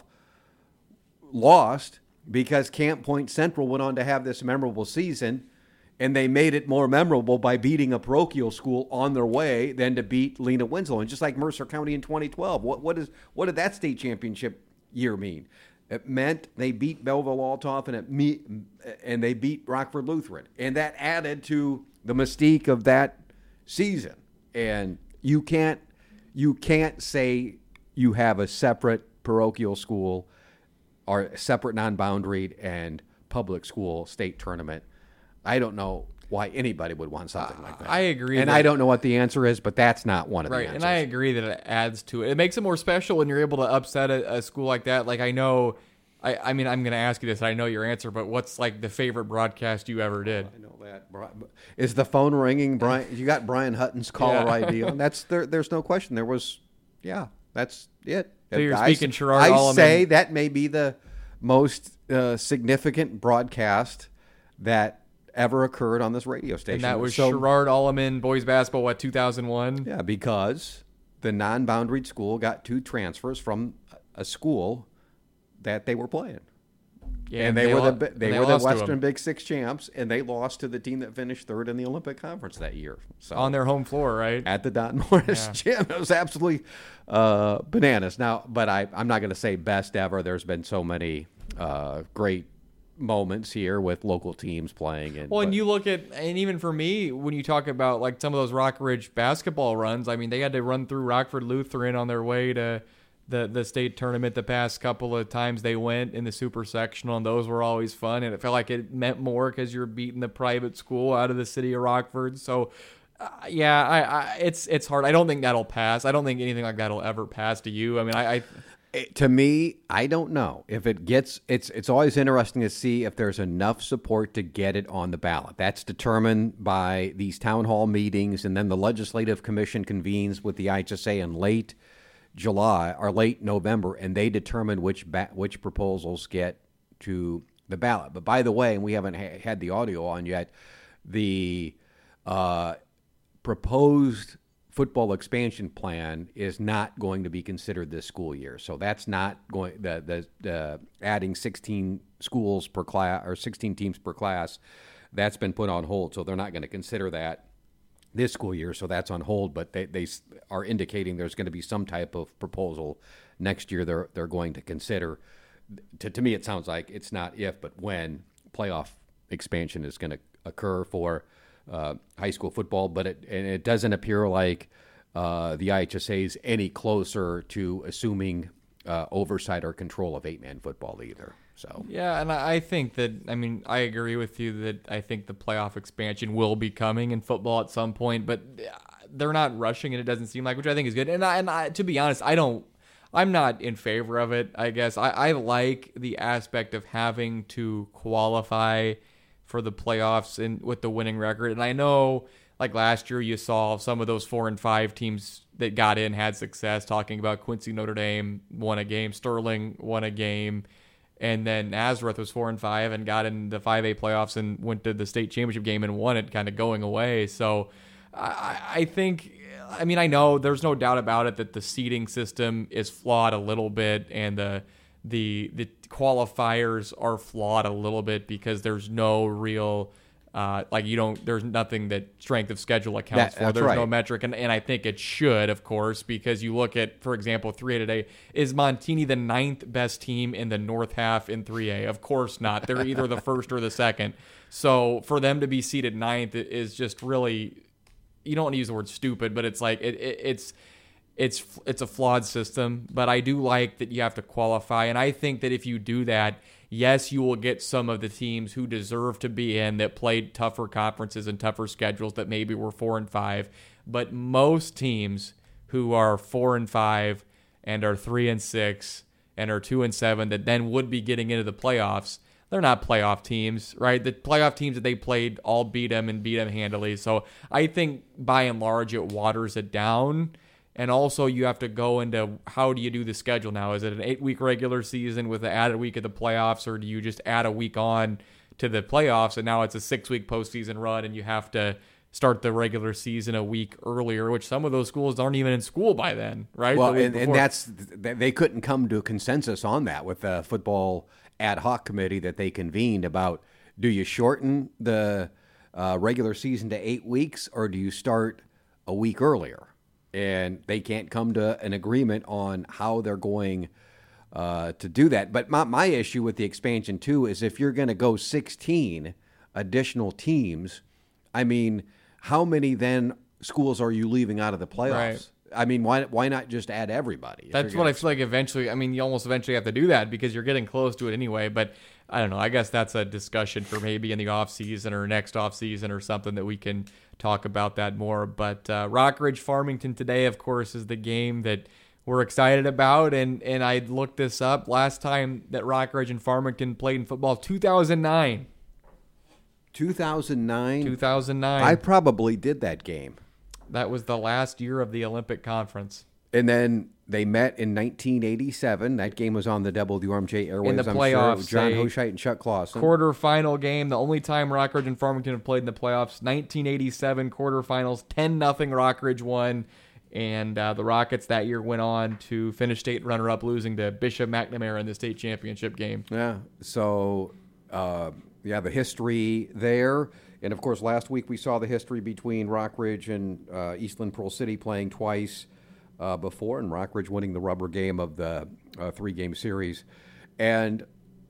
lost because Camp Point Central went on to have this memorable season, and they made it more memorable by beating a parochial school on their way than to beat Lena Winslow. And just like Mercer County in twenty twelve, what what is what did that state championship year mean? It meant they beat Belleville Althoff and it me, and they beat Rockford Lutheran, and that added to the mystique of that season. And You can't you can't say you have a separate parochial school or a separate non-boundaried and public school state tournament. I don't know why anybody would want something like that. I agree. And that, I don't know what the answer is, but that's not one of right, the answers. and I agree that it adds to it. It makes it more special when you're able to upset a, a school like that. Like I know, I, I mean, I'm going to ask you this. I know your answer, but what's like the favorite broadcast you ever did? I know that. Is the phone ringing, Brian? You got Brian Hutton's caller Yeah. I D on. That's there. There's no question. There was, yeah. That's it. So you're I, speaking Sherrard I Alleman. say that may be the most uh, significant broadcast that ever occurred on this radio station. And that was so, Sherrard Alleman boys basketball, what, two thousand one? Yeah, because the non-boundaried school got two transfers from a school that they were playing. Yeah, and they, were lo- the and they, they were the lost to Western them Big Six champs, and they lost to the team that finished third in the Olympic Conference that year. So on their home floor, right? at the Don Morris Yeah. gym, it was absolutely uh, bananas. Now, but I I'm not going to say best ever. There's been so many uh, great moments here with local teams playing. And Well, and but- you look at, and even for me, when you talk about like some of those Rock Ridge basketball runs, I mean, they had to run through Rockford Lutheran on their way to the the state tournament the past couple of times they went in the super sectional, and those were always fun. And it felt like it meant more because you're beating the private school out of the city of Rockford. So, uh, yeah, I, I it's it's hard. I don't think that'll pass. I don't think anything like that'll ever pass to you. I mean, I. I It- to me, I don't know if it gets. It's it's always interesting to see if there's enough support to get it on the ballot. That's determined by these town hall meetings, and then the legislative commission convenes with the I H S A in late July or late November, and they determine which ba- which proposals get to the ballot. But by the way, and we haven't ha- had the audio on yet, the uh, proposed football expansion plan is not going to be considered this school year. So that's not going the the, the adding sixteen schools per class or sixteen teams per class. That's been put on hold. So they're not going to consider that this school year. So that's on hold. But they, they are indicating there's going to be some type of proposal next year. They're they're going to consider. To to me, it sounds like it's not if but when playoff expansion is going to occur for Uh, high school football, but it and it doesn't appear like uh, the I H S A is any closer to assuming uh, oversight or control of eight-man football either. So Yeah, and I I think that, I mean, I agree with you that I think the playoff expansion will be coming in football at some point, but they're not rushing it, it doesn't seem like, which I think is good. And I, and I, to be honest, I don't, I'm not in favor of it, I guess. I, I like the aspect of having to qualify for the playoffs in, with the winning record. And I know, like last year, you saw some of those four and five teams that got in had success, talking about Quincy Notre Dame won a game, Sterling won a game, and then Nazareth was four and five and got in the five A playoffs and went to the state championship game and won it, kind of going away. So I, I think, I mean, I know there's no doubt about it that the seeding system is flawed a little bit, and the the the qualifiers are flawed a little bit because there's no real uh, like you don't there's nothing that strength of schedule accounts That- for. that's There's right. no metric, and, and I think it should, of course, because you look at, for example, three A today. Is Montini the ninth best team in the North half in three A? Of course not. They're either the first or the second. So for them to be seated ninth is just really, you don't want to use the word stupid, but it's like it, it it's it's it's a flawed system. But I do like that you have to qualify, and I think that if you do that, yes, you will get some of the teams who deserve to be in that played tougher conferences and tougher schedules that maybe were four and five. But most teams who are four and five and are three and six and are two and seven that then would be getting into the playoffs, they're not playoff teams, right? The playoff teams that they played all beat them and beat them handily. So I think by and large it waters it down. And also you have to go into how do you do the schedule now? Is it an eight-week regular season with an added week of the playoffs, or do you just add a week on to the playoffs and now it's a six-week postseason run and you have to start the regular season a week earlier, which some of those schools aren't even in school by then, right? well, The week and, and before. that's they couldn't come to a consensus on that with the football ad hoc committee that they convened about. Do you shorten the uh, regular season to eight weeks, or do you start a week earlier? And they can't come to an agreement on how they're going uh, to do that. But my, my issue with the expansion, too, is if you're going to go sixteen additional teams, I mean, how many then schools are you leaving out of the playoffs? Right. I mean, why why not just add everybody? That's what I feel like eventually, I mean, you almost eventually have to do that because you're getting close to it anyway. But I don't know. I guess that's a discussion for maybe in the offseason or next offseason or something that we can talk about that more. But uh, Rockridge Farmington today, of course, is the game that we're excited about. And, and I looked this up. Last time that Rockridge and Farmington played in football, two thousand nine. two thousand nine? two thousand nine. I probably did that game. That was the last year of the Olympic Conference. And then they met in nineteen eighty-seven. That game was on the W R M J airwaves. In the I'm playoffs, sure. John they- Hoshite and Chuck Clausen. Quarterfinal game, the only time Rockridge and Farmington have played in the playoffs. nineteen eighty-seven quarterfinals, ten nothing Rockridge won. And uh, the Rockets that year went on to finish state runner-up, losing to Bishop McNamara in the state championship game. Yeah. So, uh, yeah, the history there. And, of course, last week we saw the history between Rockridge and uh, Eastland Pearl City playing twice uh, before, and Rockridge winning the rubber game of the uh, three-game series. And,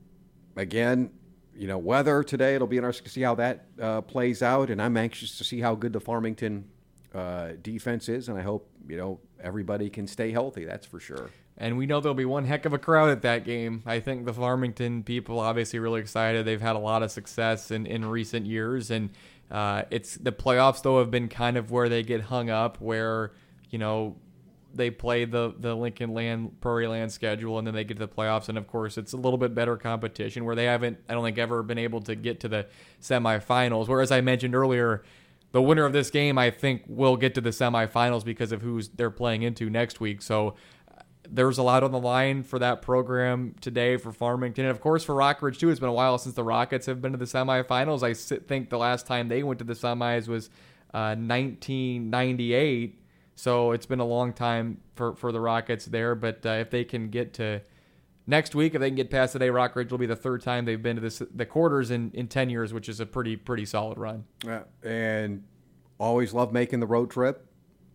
again, you know, weather today, it'll be interesting to see how that uh, plays out, and I'm anxious to see how good the Farmington uh, defense is, and I hope, you know, everybody can stay healthy, that's for sure. And we know there'll be one heck of a crowd at that game. I think the Farmington people obviously really excited. They've had a lot of success in, in recent years. And uh, it's the playoffs, though, have been kind of where they get hung up, where, you know, they play the, the Lincoln Land, Prairie Land schedule, and then they get to the playoffs. And, of course, it's a little bit better competition where they haven't, I don't think, ever been able to get to the semifinals. Whereas I mentioned earlier, the winner of this game, I think, will get to the semifinals because of who they're playing into next week. So there's a lot on the line for that program today for Farmington. And, of course, for Rockridge, too. It's been a while since the Rockets have been to the semifinals. I think the last time they went to the semis was uh, nineteen ninety-eight. So it's been a long time for, for the Rockets there. But uh, if they can get to next week, if they can get past today, Rockridge will be the third time they've been to this, the quarters in, in ten years, which is a pretty, pretty solid run. Yeah, and always love making the road trip.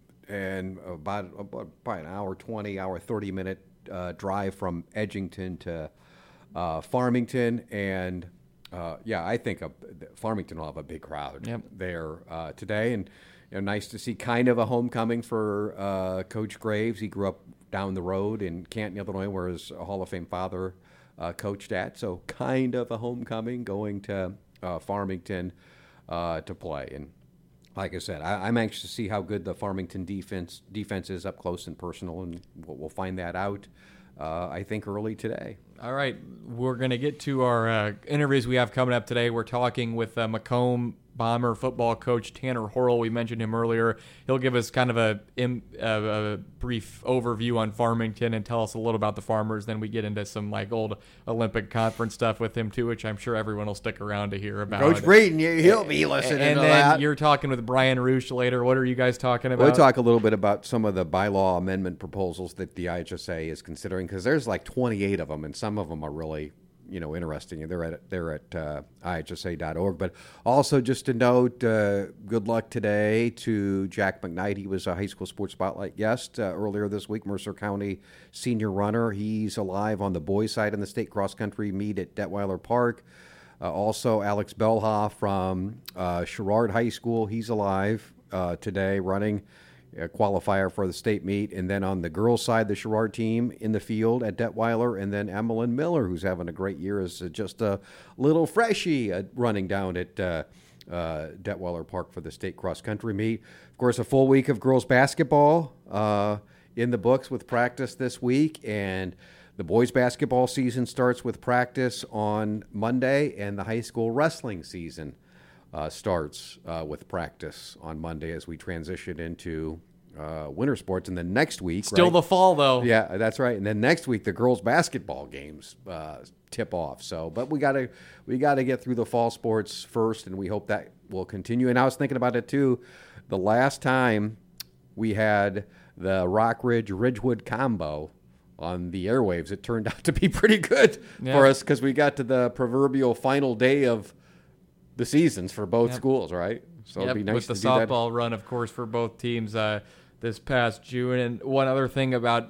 And about, about probably an hour twenty, hour thirty minute uh, drive from Edgington to uh, Farmington. And, uh, yeah, I think a, Farmington will have a big crowd yep. there uh, today. And, you know, nice to see kind of a homecoming for uh, Coach Graves. He grew up down the road in Canton, Illinois, where his Hall of Fame father uh, coached at. So kind of a homecoming going to uh, Farmington uh, to play. And like I said, I, I'm anxious to see how good the Farmington defense defense is up close and personal, and we'll, we'll find that out, uh, I think, early today. All right, we're going to get to our uh, interviews we have coming up today. We're talking with uh, Macomb Bomber football coach Tanner Horrell. We mentioned him earlier. He'll give us kind of a, a, a brief overview on Farmington and tell us a little about the Farmers. Then we get into some like old Olympic conference stuff with him too, which I'm sure everyone will stick around to hear about. Coach Breeden, he'll be listening and to then that. You're talking with Brian Roosh later. What are you guys talking about? We'll talk a little bit about some of the bylaw amendment proposals that the I H S A is considering, because there's like twenty-eight of them, and some of them are really, you know, interesting. They're at they're at uh, I H S A dot org. But also, just to note, uh, good luck today to Jack McKnight. He was a high school sports spotlight guest uh, earlier this week. Mercer County senior runner. He's alive on the boys' side in the state cross country meet at Detweiler Park. Uh, also, Alex Belha from uh, Sherrard High School. He's alive uh, today, running a qualifier for the state meet. And then on the girls' side, the Sherrard team in the field at Detweiler. And then Emmeline Miller, who's having a great year, is just a little freshie uh, running down at uh, uh, Detweiler Park for the state cross-country meet. Of course, a full week of girls' basketball uh, in the books with practice this week. And the boys' basketball season starts with practice on Monday, and the high school wrestling season Uh, starts uh, with practice on Monday as we transition into uh, winter sports. And then next week... Still right? the fall, though. Yeah, that's right. And then next week, the girls' basketball games uh, tip off. So, but we got to we got to get through the fall sports first, and we hope that will continue. And I was thinking about it, too. The last time we had the Rockridge Ridgewood combo on the airwaves, it turned out to be pretty good yeah. for us, because we got to the proverbial final day of the seasons for both yep. schools, right? So yep. it'd be nice with the to do softball that. run, of course, for both teams uh, this past June. And one other thing about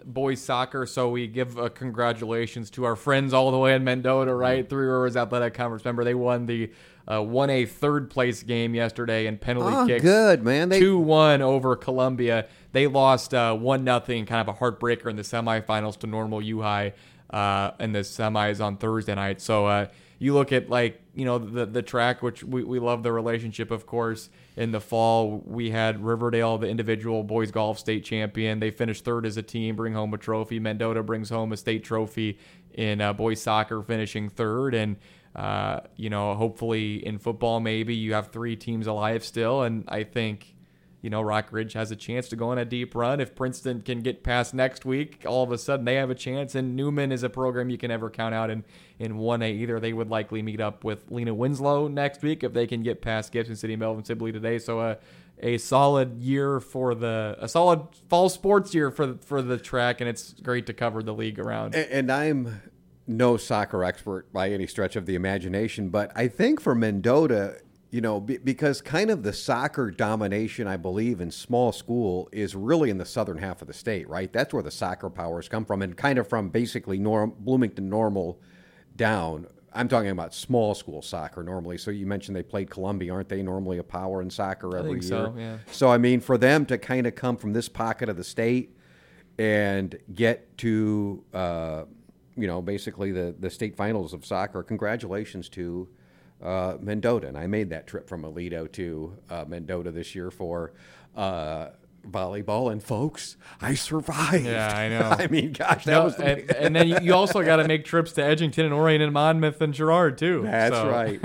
boys soccer, so we give a congratulations to our friends all the way in Mendota, right? Three Rivers Athletic Conference. Remember, they won the uh, one A third place game yesterday in penalty Oh, kicks. good, man. They- two one over Columbia. They lost uh, one nothing, kind of a heartbreaker in the semifinals to Normal U-High uh, in the semis on Thursday night. So uh, you look at, like, you know, the the track, which we, we love the relationship, of course. In the fall, we had Riverdale, the individual boys golf state champion. They finished third as a team, bring home a trophy. Mendota brings home a state trophy in uh, boys soccer, finishing third. And, uh, you know, hopefully in football, maybe you have three teams alive still. And I think, you know, Rock Ridge has a chance to go on a deep run. If Princeton can get past next week, all of a sudden they have a chance. And Newman is a program you can never count out in, in one A either. They would likely meet up with Lena Winslow next week if they can get past Gibson City, Melvin Sibley today. So uh, a solid year for the a solid fall sports year for for the track, and it's great to cover the league around. And, and I'm no soccer expert by any stretch of the imagination, but I think for Mendota, you know, be, because kind of the soccer domination, I believe, in small school is really in the southern half of the state, right? That's where the soccer powers come from, and kind of from basically Norm, Bloomington Normal down. I'm talking about small school soccer normally. So you mentioned they played Columbia. Aren't they normally a power in soccer every I think year? so, yeah. So, I mean, for them to kind of come from this pocket of the state and get to, uh, you know, basically the, the state finals of soccer, congratulations to Uh, Mendota, and I made that trip from Aledo to uh, Mendota this year for uh, volleyball, and folks, I survived. Yeah, I know. I mean, gosh, that No, was the and, and then you, you also got to make trips to Edgington and Orion and Monmouth and Girard, too. That's So. right.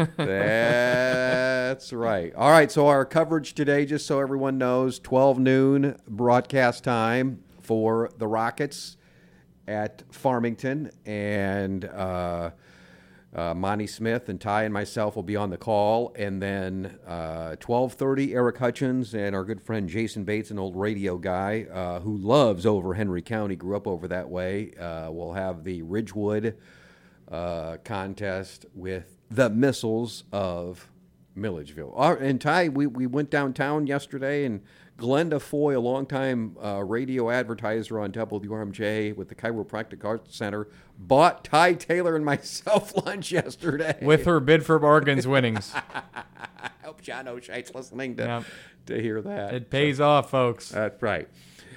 That's right. All right, so our coverage today, just so everyone knows, twelve noon broadcast time for the Rockets at Farmington, and uh, Uh, Monty Smith and Ty and myself will be on the call, and then uh, twelve thirty, Eric Hutchins and our good friend Jason Bates, an old radio guy uh, who loves over Henry County, grew up over that way. Uh, we'll have the Ridgewood uh, contest with the Missiles of Milledgeville. Uh, and Ty, we, we went downtown yesterday, and Glenda Foy, a longtime uh, radio advertiser on W R M J with the Chiropractic Arts Center, bought Ty Taylor and myself lunch yesterday. With her bid for bargains winnings. I hope John O'Shea's listening to, Yep. to hear that. It pays off, folks. That's right.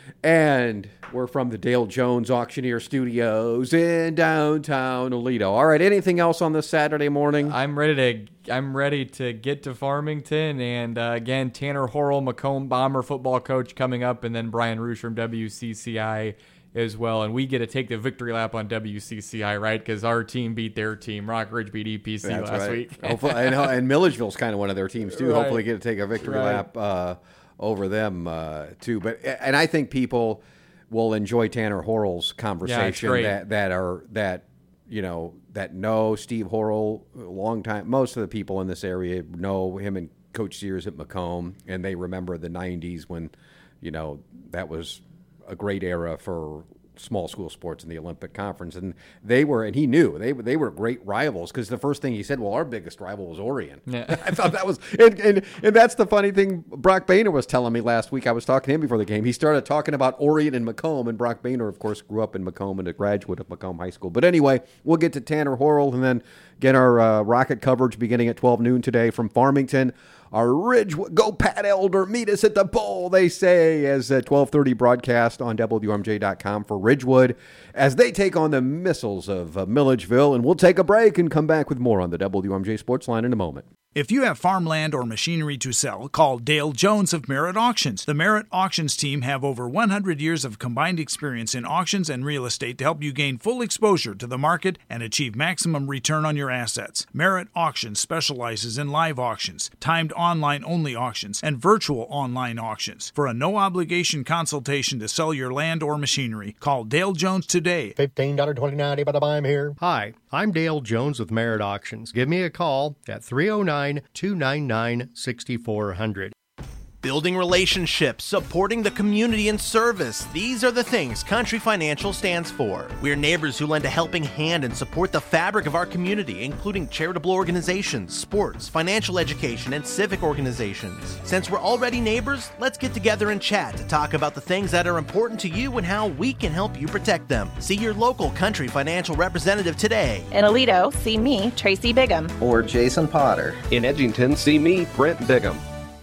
And we're from the Dale Jones Auctioneer Studios in downtown Aledo. All right, anything else on this Saturday morning? I'm ready to I'm ready to get to Farmington, and uh, again, Tanner Horrell, Macomb Bomber football coach, coming up, and then Brian Roosh from W C C I as well. And we get to take the victory lap on W C C I, right? Because our team beat their team. Rock Ridge beat E P C That's last right. week. Hopefully, and, and Milledgeville's kind of one of their teams too. Right. Hopefully, get to take a victory Right. lap uh, over them uh, too. But and I think people will enjoy Tanner Horrell's conversation great. that that are that you know that know Steve Horrell a long time. Most of the people in this area know him and Coach Sears at Macomb, and they remember the nineties when you know that was a great era for small school sports in the Olympic Conference, and they were, and he knew they they were great rivals, because the first thing he said, well, our biggest rival was Orion. Yeah. I thought that was, and, and and that's the funny thing. Brock Boehner was telling me last week. I was talking to him before the game. He started talking about Orion and Macomb, and Brock Boehner, of course, grew up in Macomb and a graduate of Macomb High School. But anyway, we'll get to Tanner Horrell, and then get our uh, Rocket coverage beginning at twelve noon today from Farmington. Our Ridgewood, go Pat Elder, meet us at the bowl, they say, as a twelve thirty broadcast on W R M J dot com for Ridgewood, as they take on the Missiles of uh, Milledgeville. And we'll take a break and come back with more on the W R M J Sports Line in a moment. If you have farmland or machinery to sell, call Dale Jones of Merritt Auctions. The Merritt Auctions team have over one hundred years of combined experience in auctions and real estate to help you gain full exposure to the market and achieve maximum return on your assets. Merritt Auctions specializes in live auctions, timed online-only auctions, and virtual online auctions. For a no-obligation consultation to sell your land or machinery, call Dale Jones today. fifteen dollars and twenty-nine cents, but I'm here. Hi, I'm Dale Jones with Merritt Auctions. Give me a call at three oh nine, two nine nine, six four zero zero. Building relationships, supporting the community, and service. These are the things Country Financial stands for. We're neighbors who lend a helping hand and support the fabric of our community, including charitable organizations, sports, financial education, and civic organizations. Since we're already neighbors, let's get together and chat to talk about the things that are important to you and how we can help you protect them. See your local Country Financial representative today. In Aledo, see me, Tracy Bigham. Or Jason Potter. In Edgington, see me, Brent Bigham.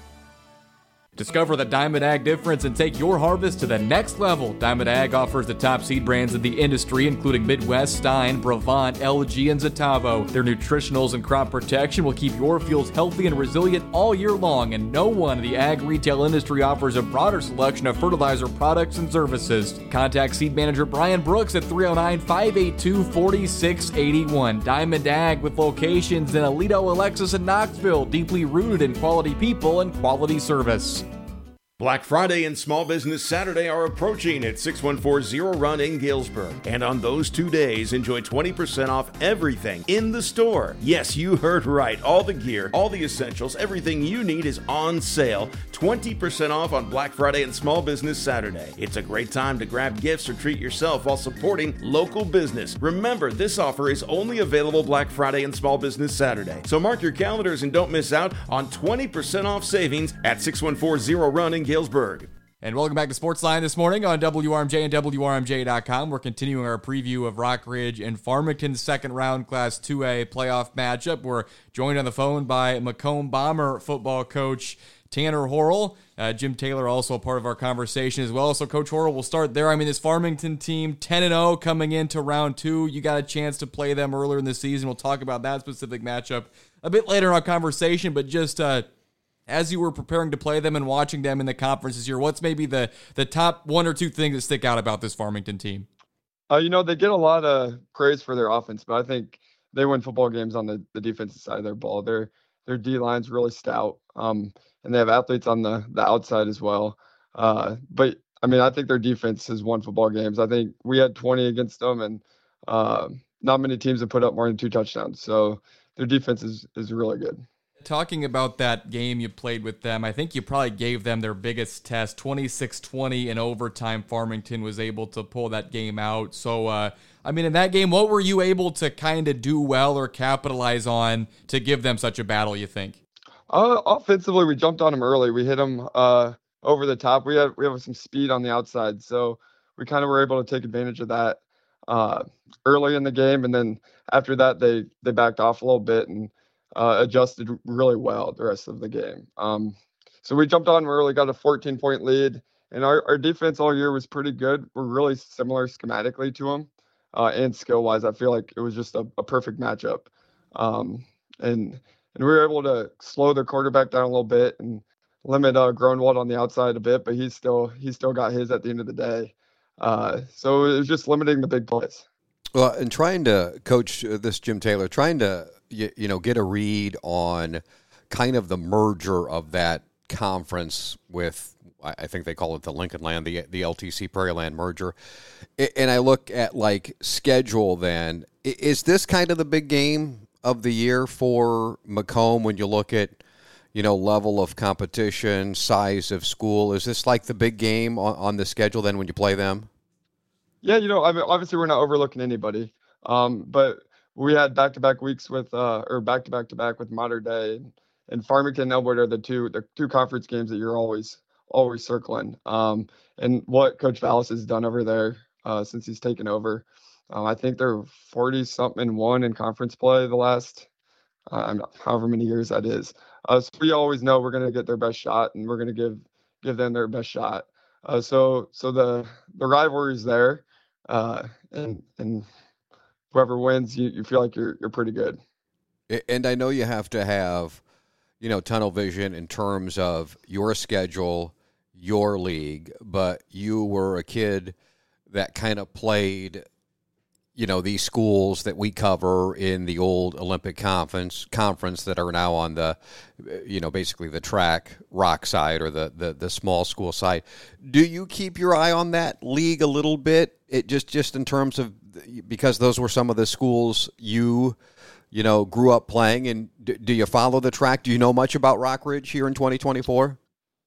Discover the Diamond Ag difference and take your harvest to the next level. Diamond Ag offers the top seed brands in the industry, including Midwest, Stein, Brevant, L G, and Zetavo. Their nutritionals and crop protection will keep your fields healthy and resilient all year long, and no one in the ag retail industry offers a broader selection of fertilizer products and services. Contact Seed Manager Brian Brooks at three oh nine, five eight two, four six eight one. Diamond Ag with locations in Aledo, Alexis, and Knoxville, deeply rooted in quality people and quality service. Black Friday and Small Business Saturday are approaching at six one four Zero Run in Galesburg. And on those two days, enjoy twenty percent off everything in the store. Yes, you heard right. All the gear, all the essentials, everything you need is on sale. twenty percent off on Black Friday and Small Business Saturday. It's a great time to grab gifts or treat yourself while supporting local business. Remember, this offer is only available Black Friday and Small Business Saturday. So mark your calendars and don't miss out on twenty percent off savings at six one four Zero Run in Galesburg. And welcome back to Sportsline this morning on W R M J and W R M J dot com. We're continuing our preview of Rockridge and Farmington's second round Class two A playoff matchup. We're joined on the phone by Macomb Bomber football coach Tanner Horrell. Uh, Jim Taylor also a part of our conversation as well. So Coach Horrell, we'll start there. I mean, this Farmington team, ten and oh coming into round two. You got a chance to play them earlier in the season. We'll talk about that specific matchup a bit later in our conversation, but just uh, as you were preparing to play them and watching them in the conference this year, what's maybe the, the top one or two things that stick out about this Farmington team? Uh, you know, they get a lot of praise for their offense, but I think they win football games on the, the defensive side of their ball. Their their D-line's really stout, um, and they have athletes on the, the outside as well. Uh, but, I mean, I think their defense has won football games. I think we had twenty against them, and uh, not many teams have put up more than two touchdowns. So their defense is, is really good. Talking about that game you played with them, I think you probably gave them their biggest test. twenty-six twenty in overtime, Farmington was able to pull that game out. So, uh, I mean, in that game, what were you able to kind of do well or capitalize on to give them such a battle, you think? Uh, offensively, we jumped on them early. We hit them uh, over the top. We had we have some speed on the outside, so we kind of were able to take advantage of that uh, early in the game. And then after that, they they backed off a little bit and Uh, adjusted really well the rest of the game. Um, so we jumped on early, got a fourteen point lead, and our, our defense all year was pretty good. We're really similar schematically to them uh, and skill wise. I feel like it was just a, a perfect matchup. Um, and and we were able to slow their quarterback down a little bit and limit uh, Gronwald on the outside a bit, but he's still he still got his at the end of the day. Uh, so it was just limiting the big plays. Well, and trying to coach uh, this Jim Taylor, trying to you, you know get a read on kind of the merger of that conference with, I think they call it the Lincoln Land, the the L T C Prairie Land merger. And I look at like schedule. Then is this kind of the big game of the year for Macomb when you look at you know level of competition, size of school? Is this like the big game on, on the schedule then when you play them? Yeah, you know, I mean, obviously we're not overlooking anybody, um, but we had back-to-back weeks with, uh, or back-to-back-to-back with Mater Dei and, and Farmington and Elwood are the two, the two conference games that you're always, always circling. Um, and what Coach Vallis has done over there uh, since he's taken over, uh, I think they're forty something and one in conference play the last, uh, however many years that is. Uh, so we always know we're going to get their best shot, and we're going to give give them their best shot. Uh, so so the the rivalry is there. Uh, and and whoever wins, you, you feel like you're you're pretty good. And I know you have to have, you know, tunnel vision in terms of your schedule, your league, but you were a kid that kind of played, you know, these schools that we cover in the old Olympic conference conference that are now on the, you know, basically the track rock side or the, the, the small school side. Do you keep your eye on that league a little bit? It just, just in terms of, because those were some of the schools you, you know, grew up playing, and do, do you follow the track? Do you know much about Rockridge here in twenty twenty-four?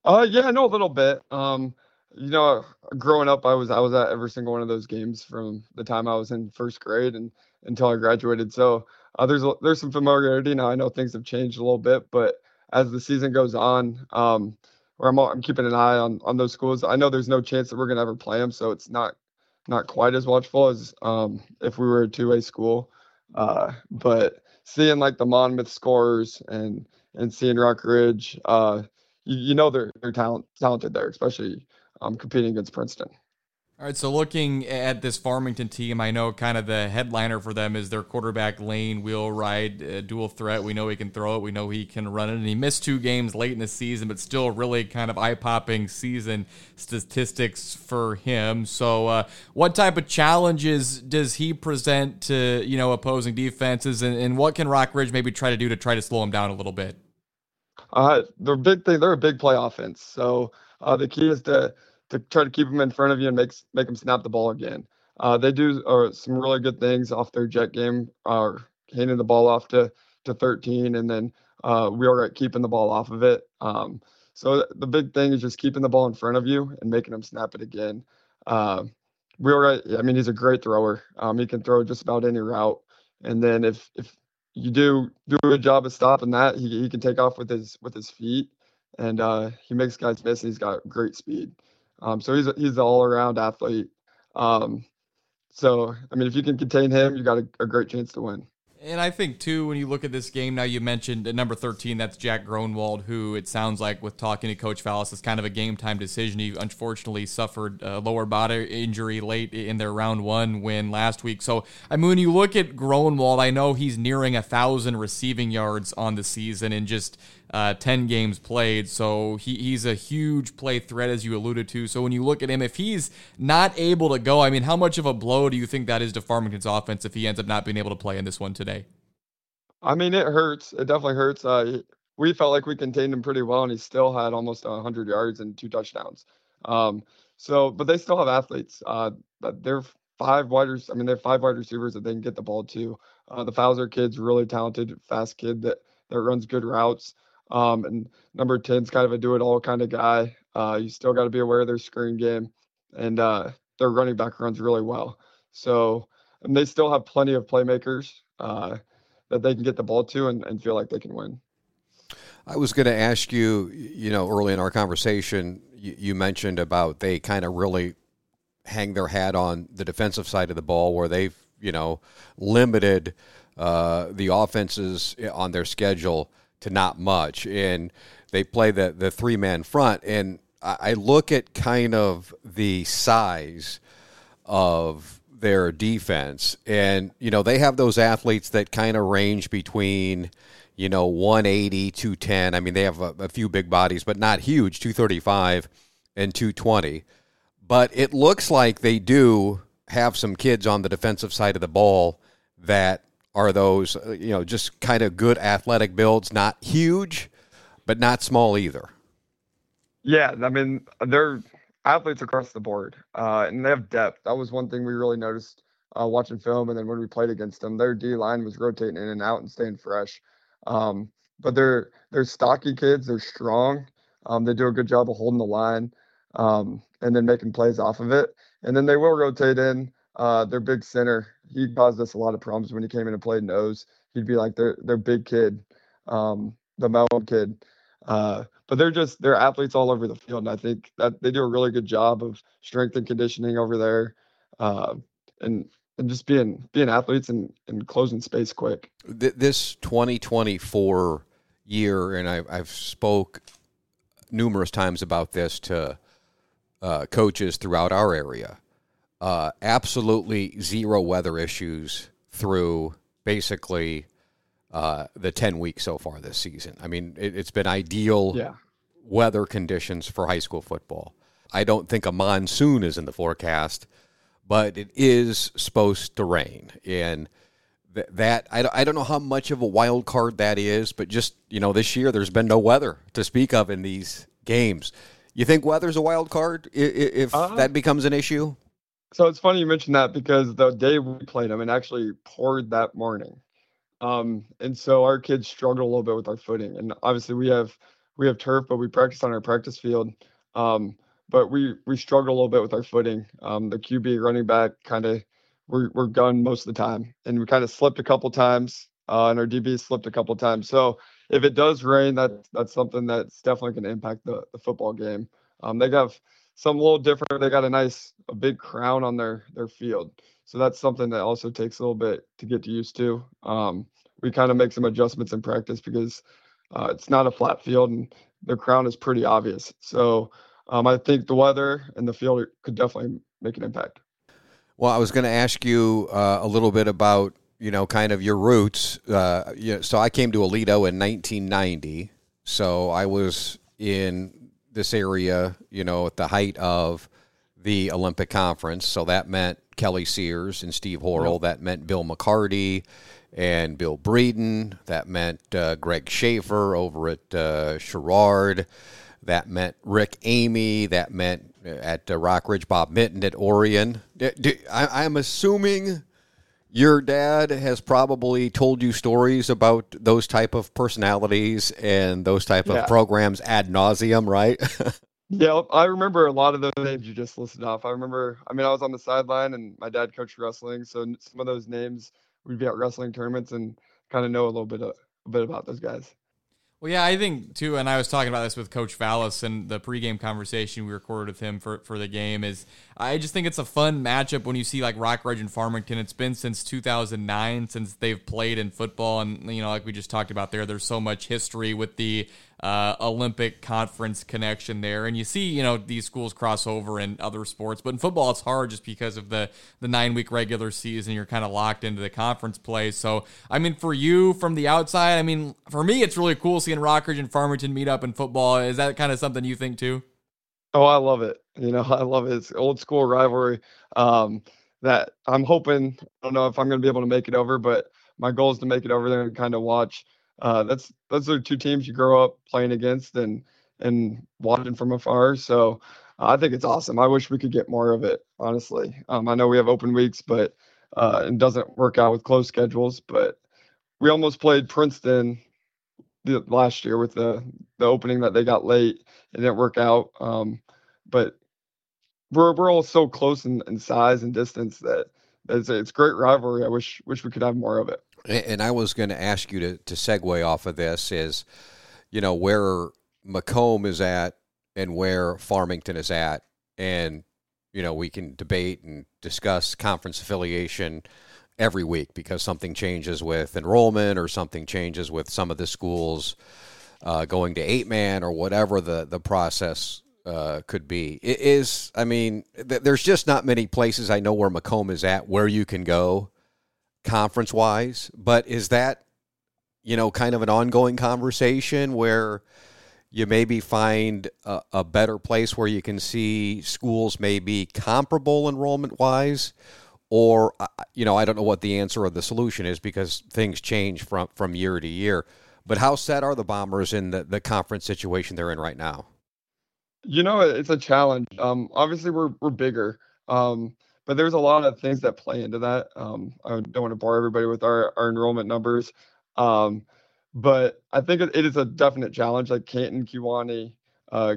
Uh, yeah, I know a little bit. Um, you know, growing up, I was I was at every single one of those games from the time I was in first grade and until I graduated. So uh, there's a, there's some familiarity now. I know things have changed a little bit, but as the season goes on, um, where I'm I'm keeping an eye on on those schools. I know there's no chance that we're gonna ever play them, so it's not not quite as watchful as um if we were a two A school. Uh, but seeing like the Monmouth scores and and seeing Rock Ridge, uh you, you know they're they're talent, talented there, especially um, competing against Princeton. All right, so looking at this Farmington team, I know kind of the headliner for them is their quarterback, Lane Wheelwright, uh, dual threat. We know he can throw it. We know he can run it. And he missed two games late in the season, but still really kind of eye-popping season statistics for him. So uh, what type of challenges does he present to, you know, opposing defenses, and, and what can Rock Ridge maybe try to do to try to slow him down a little bit? Uh, the big thing, they're a big play offense. So uh, the key is to to try to keep them in front of you and make make them snap the ball again. Uh, they do uh, some really good things off their jet game, uh, handing the ball off to to thirteen, and then uh, we are keeping the ball off of it. Um, so the big thing is just keeping the ball in front of you and making them snap it again. Uh, Wheelwright, I mean, he's a great thrower. Um, he can throw just about any route, and then if if you do do a good job of stopping that, he he can take off with his with his feet, and uh, he makes guys miss. And he's got great speed. Um, so he's a, he's an all-around athlete. Um, so I mean, if you can contain him, you got a, a great chance to win. And I think, too, when you look at this game, now you mentioned at number thirteen, that's Jack Gronwald, who it sounds like with talking to Coach Fallis is kind of a game-time decision. He unfortunately suffered a lower body injury late in their round one win last week. So, I mean, when you look at Gronwald, I know he's nearing one thousand receiving yards on the season in just uh, ten games played. So, he, he's a huge play threat, as you alluded to. So, when you look at him, if he's not able to go, I mean, how much of a blow do you think that is to Farmington's offense if he ends up not being able to play in this one today? I mean, it hurts. It definitely hurts. Uh, we felt like we contained him pretty well, and he still had almost one hundred yards and two touchdowns. Um, so, but they still have athletes. Uh, they're five wide. I mean, they're five wide receivers that they can get the ball to. Uh, the Fowler kid's really talented, fast kid that that runs good routes. Um, and number ten's kind of a do-it-all kind of guy. Uh, you still got to be aware of their screen game, and uh, their running back runs really well. So, and they still have plenty of playmakers. Uh, that they can get the ball to and, and feel like they can win. I was going to ask you, you know, early in our conversation, you, you mentioned about they kind of really hang their hat on the defensive side of the ball where they've, you know, limited uh, the offenses on their schedule to not much. And they play the, the three-man front. And I, I look at kind of the size of their defense, and you know they have those athletes that kind of range between you know one eighty, two ten. I mean, they have a, a few big bodies, but not huge, two thirty-five and two twenty. But it looks like they do have some kids on the defensive side of the ball that are those you know just kind of good athletic builds, not huge, but not small either. Yeah, I mean they're athletes across the board, uh, and they have depth. That was one thing we really noticed uh, watching film, and then when we played against them, their D line was rotating in and out and staying fresh. Um, but they're they're stocky kids. They're strong. Um, they do a good job of holding the line, um, and then making plays off of it. And then they will rotate in. Uh, their big center, he caused us a lot of problems when he came in and played nose. He'd be like their their big kid, um, the Melbourne kid. Uh, but they're just they're athletes all over the field, and I think that they do a really good job of strength and conditioning over there, uh, and and just being being athletes and, and closing space quick. This twenty twenty-four year, and I, I've spoke numerous times about this to uh, coaches throughout our area. Uh, absolutely zero weather issues through basically uh, the ten weeks so far this season. I mean, it, it's been ideal yeah. weather conditions for high school football. I don't think a monsoon is in the forecast, but it is supposed to rain. And th- that, I, I don't know how much of a wild card that is, but just, you know, this year there's been no weather to speak of in these games. You think weather's a wild card if, if uh, that becomes an issue? So it's funny you mentioned that because the day we played them, it actually poured that morning. Um, and so our kids struggled a little bit with our footing. And obviously we have we have turf, but we practice on our practice field. Um, but we we struggle a little bit with our footing. Um, the Q B running back kind of we're we're gunned most of the time, and we kind of slipped a couple times, uh, and our D B slipped a couple times. So if it does rain, that that's something that's definitely going to impact the the football game. Um, they got some a little different. They got a nice a big crown on their their field, so that's something that also takes a little bit to get used to. Um, we kind of make some adjustments in practice because uh, it's not a flat field and the crown is pretty obvious. So um, I think the weather and the field could definitely make an impact. Well, I was going to ask you uh, a little bit about, you know, kind of your roots. Uh, you know, so I came to Aledo in nineteen ninety. So I was in this area, you know, at the height of the Olympic Conference. So that meant Kelly Sears and Steve Horrell. Yep. That meant Bill McCarty and Bill Breeden. That meant uh, Greg Schaefer over at uh, Sherrard. That meant Rick Amy. That meant at uh, Rockridge, Bob Minton at Orion. Do, do, I, I'm assuming your dad has probably told you stories about those type of personalities and those type Yeah. of programs ad nauseum, right? Yeah, I remember a lot of those names you just listed off. I remember, I mean, I was on the sideline and my dad coached wrestling, so some of those names we'd be at wrestling tournaments and kind of know a little bit of, a bit about those guys. Well, yeah, I think, too, and I was talking about this with Coach Vallis and the pregame conversation we recorded with him for, for the game, is I just think it's a fun matchup when you see, like, Rockridge and Farmington. It's been since two thousand nine since they've played in football, and, you know, like we just talked about there, there's so much history with the uh, Olympic Conference connection there, and you see, you know, these schools cross over in other sports, but in football it's hard just because of the, the nine-week regular season. You're kind of locked into the conference play. So, I mean, for you, from the outside, I mean, for me, it's really cool seeing Rockridge and Farmington meet up in football. Is that kind of something you think too? Oh, I love it. You know, I love it. It's old school rivalry um, that I'm hoping, I don't know if I'm going to be able to make it over, but my goal is to make it over there and kind of watch. Uh, that's those are two teams you grow up playing against and and watching from afar. So uh, I think it's awesome. I wish we could get more of it, honestly. Um, I know we have open weeks, but uh, it doesn't work out with closed schedules. But we almost played Princeton the, last year with the the opening that they got late. It didn't work out. Um, but we're we're all so close in, in size and distance that it's it's great rivalry. I wish wish we could have more of it. And I was going to ask you to, to segue off of this is, you know, where Macomb is at and where Farmington is at. And, you know, we can debate and discuss conference affiliation every week because something changes with enrollment or something changes with some of the schools uh, going to eight-man or whatever the, the process uh, could be. It is, I mean, th- there's just not many places I know where Macomb is at where you can go conference-wise, but is that, you know, kind of an ongoing conversation where you maybe find a, a better place where you can see schools maybe comparable enrollment-wise? Or, you know, I don't know what the answer or the solution is because things change from, from year to year. But how set are the Bombers in the, the conference situation they're in right now? You know, it's a challenge. Um, obviously, we're we're bigger. Um, But there's a lot of things that play into that. Um, I don't want to bore everybody with our, our enrollment numbers. Um, but I think it, it is a definite challenge. Like Canton, Kewanee, uh,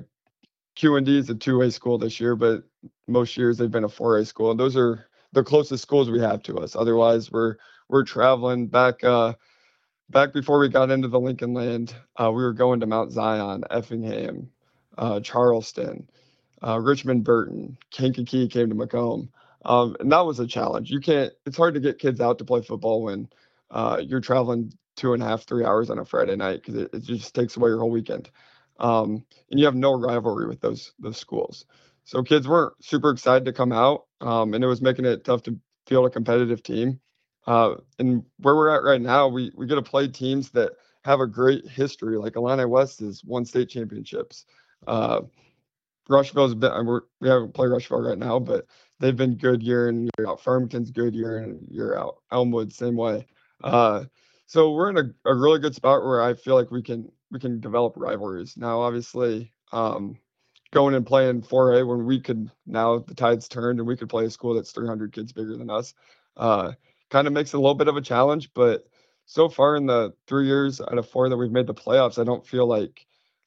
Q and D is a two-A school this year, but most years they've been a four-A school. And those are the closest schools we have to us. Otherwise, we're we're traveling back uh, back before we got into the Lincoln Land. Uh, we were going to Mount Zion, Effingham, uh, Charleston, uh, Richmond, Burton, Kankakee came to Macomb. Um, and that was a challenge. You can't, it's hard to get kids out to play football when uh, you're traveling two and a half, three hours on a Friday night because it, it just takes away your whole weekend. Um, and you have no rivalry with those those schools. So kids weren't super excited to come out, um, and it was making it tough to field a competitive team. Uh, and where we're at right now, we, we get to play teams that have a great history. Like Illini West has won state championships. Uh, Rushville's been, we're, we haven't played Rushville right now, but they've been good year in, year out. Farmington's good year in, year out. Elmwood, same way. Uh, so we're in a, a really good spot where I feel like we can we can develop rivalries. Now, obviously, um, going and playing four A when we could, now the tide's turned and we could play a school that's three hundred kids bigger than us, uh, kind of makes it a little bit of a challenge. But so far in the three years out of four that we've made the playoffs, I don't feel like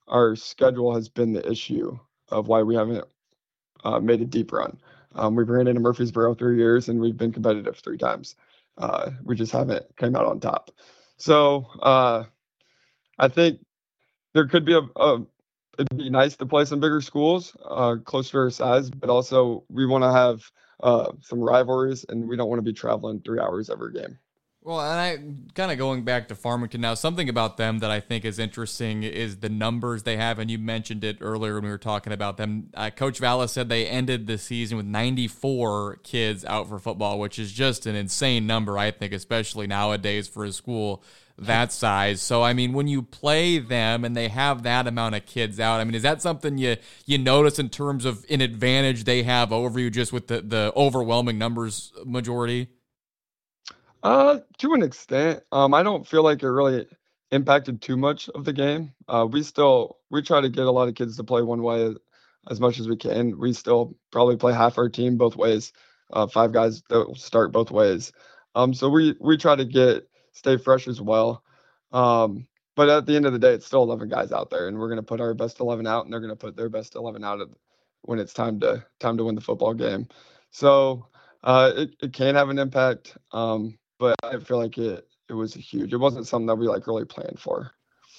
our schedule has been the issue of why we haven't uh, made a deep run. Um, we've ran into Murfreesboro three years, and we've been competitive three times. Uh, we just haven't came out on top. So uh, I think there could be a, a it'd be nice to play some bigger schools uh, closer to our size, but also we want to have uh, some rivalries, and we don't want to be traveling three hours every game. Well, and I kind of going back to Farmington now, something about them that I think is interesting is the numbers they have, and you mentioned it earlier when we were talking about them. Uh, Coach Vallis said they ended the season with ninety-four kids out for football, which is just an insane number, I think, especially nowadays for a school that size. So, I mean, when you play them and they have that amount of kids out, I mean, is that something you you notice in terms of an advantage they have over you just with the, the overwhelming numbers majority? Uh, to an extent. Um, I don't feel like it really impacted too much of the game. Uh, we still, we try to get a lot of kids to play one way as, as much as we can. We still probably play half our team both ways, uh, five guys that will start both ways. Um, so we, we try to get, stay fresh as well. Um, but at the end of the day, it's still eleven guys out there, and we're going to put our best eleven out, and they're going to put their best eleven out when it's time to, time to win the football game. So, uh, it, it can have an impact. Um, But I feel like it, it was huge. It wasn't something that we like really planned for.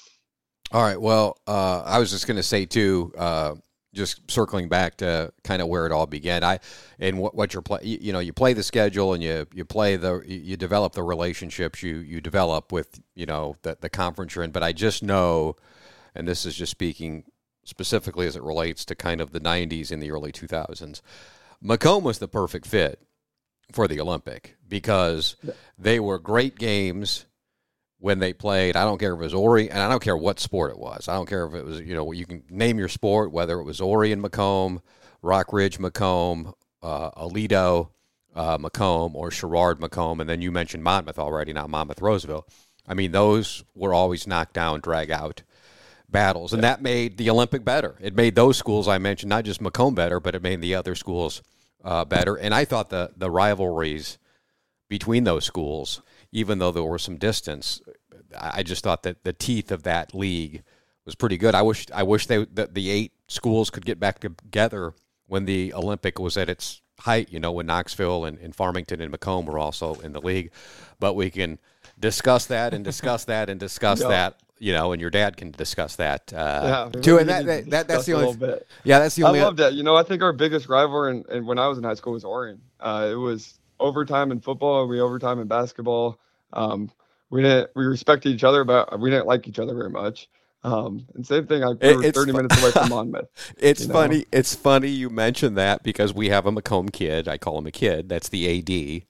All right. Well, uh, I was just going to say too, uh, just circling back to kind of where it all began. I and what, what you're play, you, you know, you play the schedule and you you play the you develop the relationships you you develop with you know the the conference you're in. But I just know, and this is just speaking specifically as it relates to kind of the nineties and the early two thousands. Macomb was the perfect fit for the Olympic because they were great games when they played. I don't care if it was Ori, and I don't care what sport it was. I don't care if it was, you know, you can name your sport, whether it was Ori and Macomb, Rock Ridge Macomb, uh, Aledo uh, Macomb, or Sherrard Macomb, and then you mentioned Monmouth already, now Monmouth Roseville. I mean, those were always knocked down, drag out battles, and that made the Olympic better. It made those schools I mentioned, not just Macomb better, but it made the other schools Uh, better. And I thought the, the rivalries between those schools, even though there was some distance, I just thought that the teeth of that league was pretty good. I wish I wish they that the eight schools could get back together when the Olympic was at its height, you know, when Knoxville and, and Farmington and Macomb were also in the league. But we can discuss that and discuss that and discuss yeah. that. You know, and your dad can discuss that uh, yeah, too. And that, that, that that's the only. Bit. Yeah, that's the only. I loved that. You know, I think our biggest rival, and in, in, when I was in high school, was Orion. Uh, it was overtime in football, and we overtime in basketball. Um, we didn't we respected each other, but we didn't like each other very much. Um, and same thing. I we were thirty fu- minutes away from Monmouth. It's you know? funny. It's funny you mentioned that because we have a Macomb kid. I call him a kid. That's the A D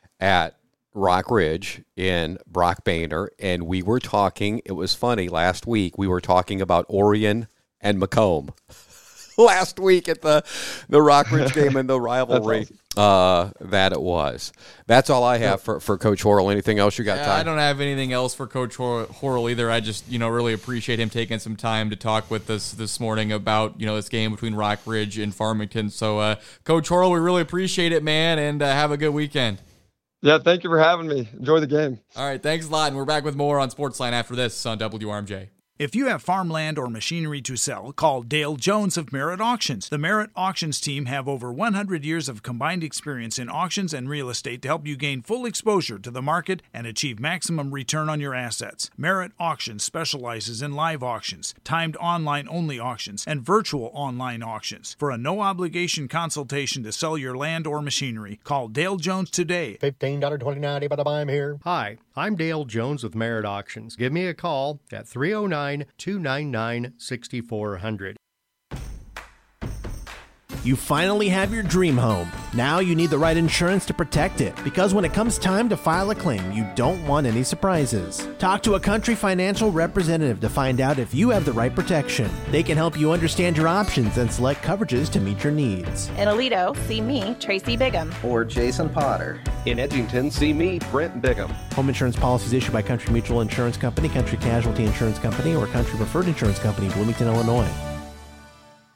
at Rock Ridge in Brock Boehner, and we were talking, it was funny, last week, we were talking about Orion and Macomb. last week at the, the Rock Ridge game and the rivalry uh, that it was. That's all I have for, for Coach Horrell. Anything else you got, yeah, Ty? I don't have anything else for Coach Horrell either. I just, you know, really appreciate him taking some time to talk with us this morning about, you know, this game between Rock Ridge and Farmington. So, uh, Coach Horrell, we really appreciate it, man, and uh, have a good weekend. Yeah, thank you for having me. Enjoy the game. All right, thanks a lot, and we're back with more on Sportsline after this on W R M J. If you have farmland or machinery to sell, call Dale Jones of Merritt Auctions. The Merritt Auctions team have over one hundred years of combined experience in auctions and real estate to help you gain full exposure to the market and achieve maximum return on your assets. Merritt Auctions specializes in live auctions, timed online-only auctions, and virtual online auctions. For a no-obligation consultation to sell your land or machinery, call Dale Jones today. fifteen twenty-nine, but I'm here. Hi, I'm Dale Jones with Merritt Auctions. Give me a call at three oh nine, two nine nine, six four zero zero. You finally have your dream home. Now you need the right insurance to protect it, because when it comes time to file a claim, you don't want any surprises. Talk to a Country Financial representative to find out if you have the right protection. They can help you understand your options and select coverages to meet your needs. In Aledo, see me, Tracy Bigham. Or Jason Potter. In Edgington, see me, Brent Bigham. Home insurance policies issued by Country Mutual Insurance Company, Country Casualty Insurance Company, or Country Preferred Insurance Company, Bloomington, Illinois.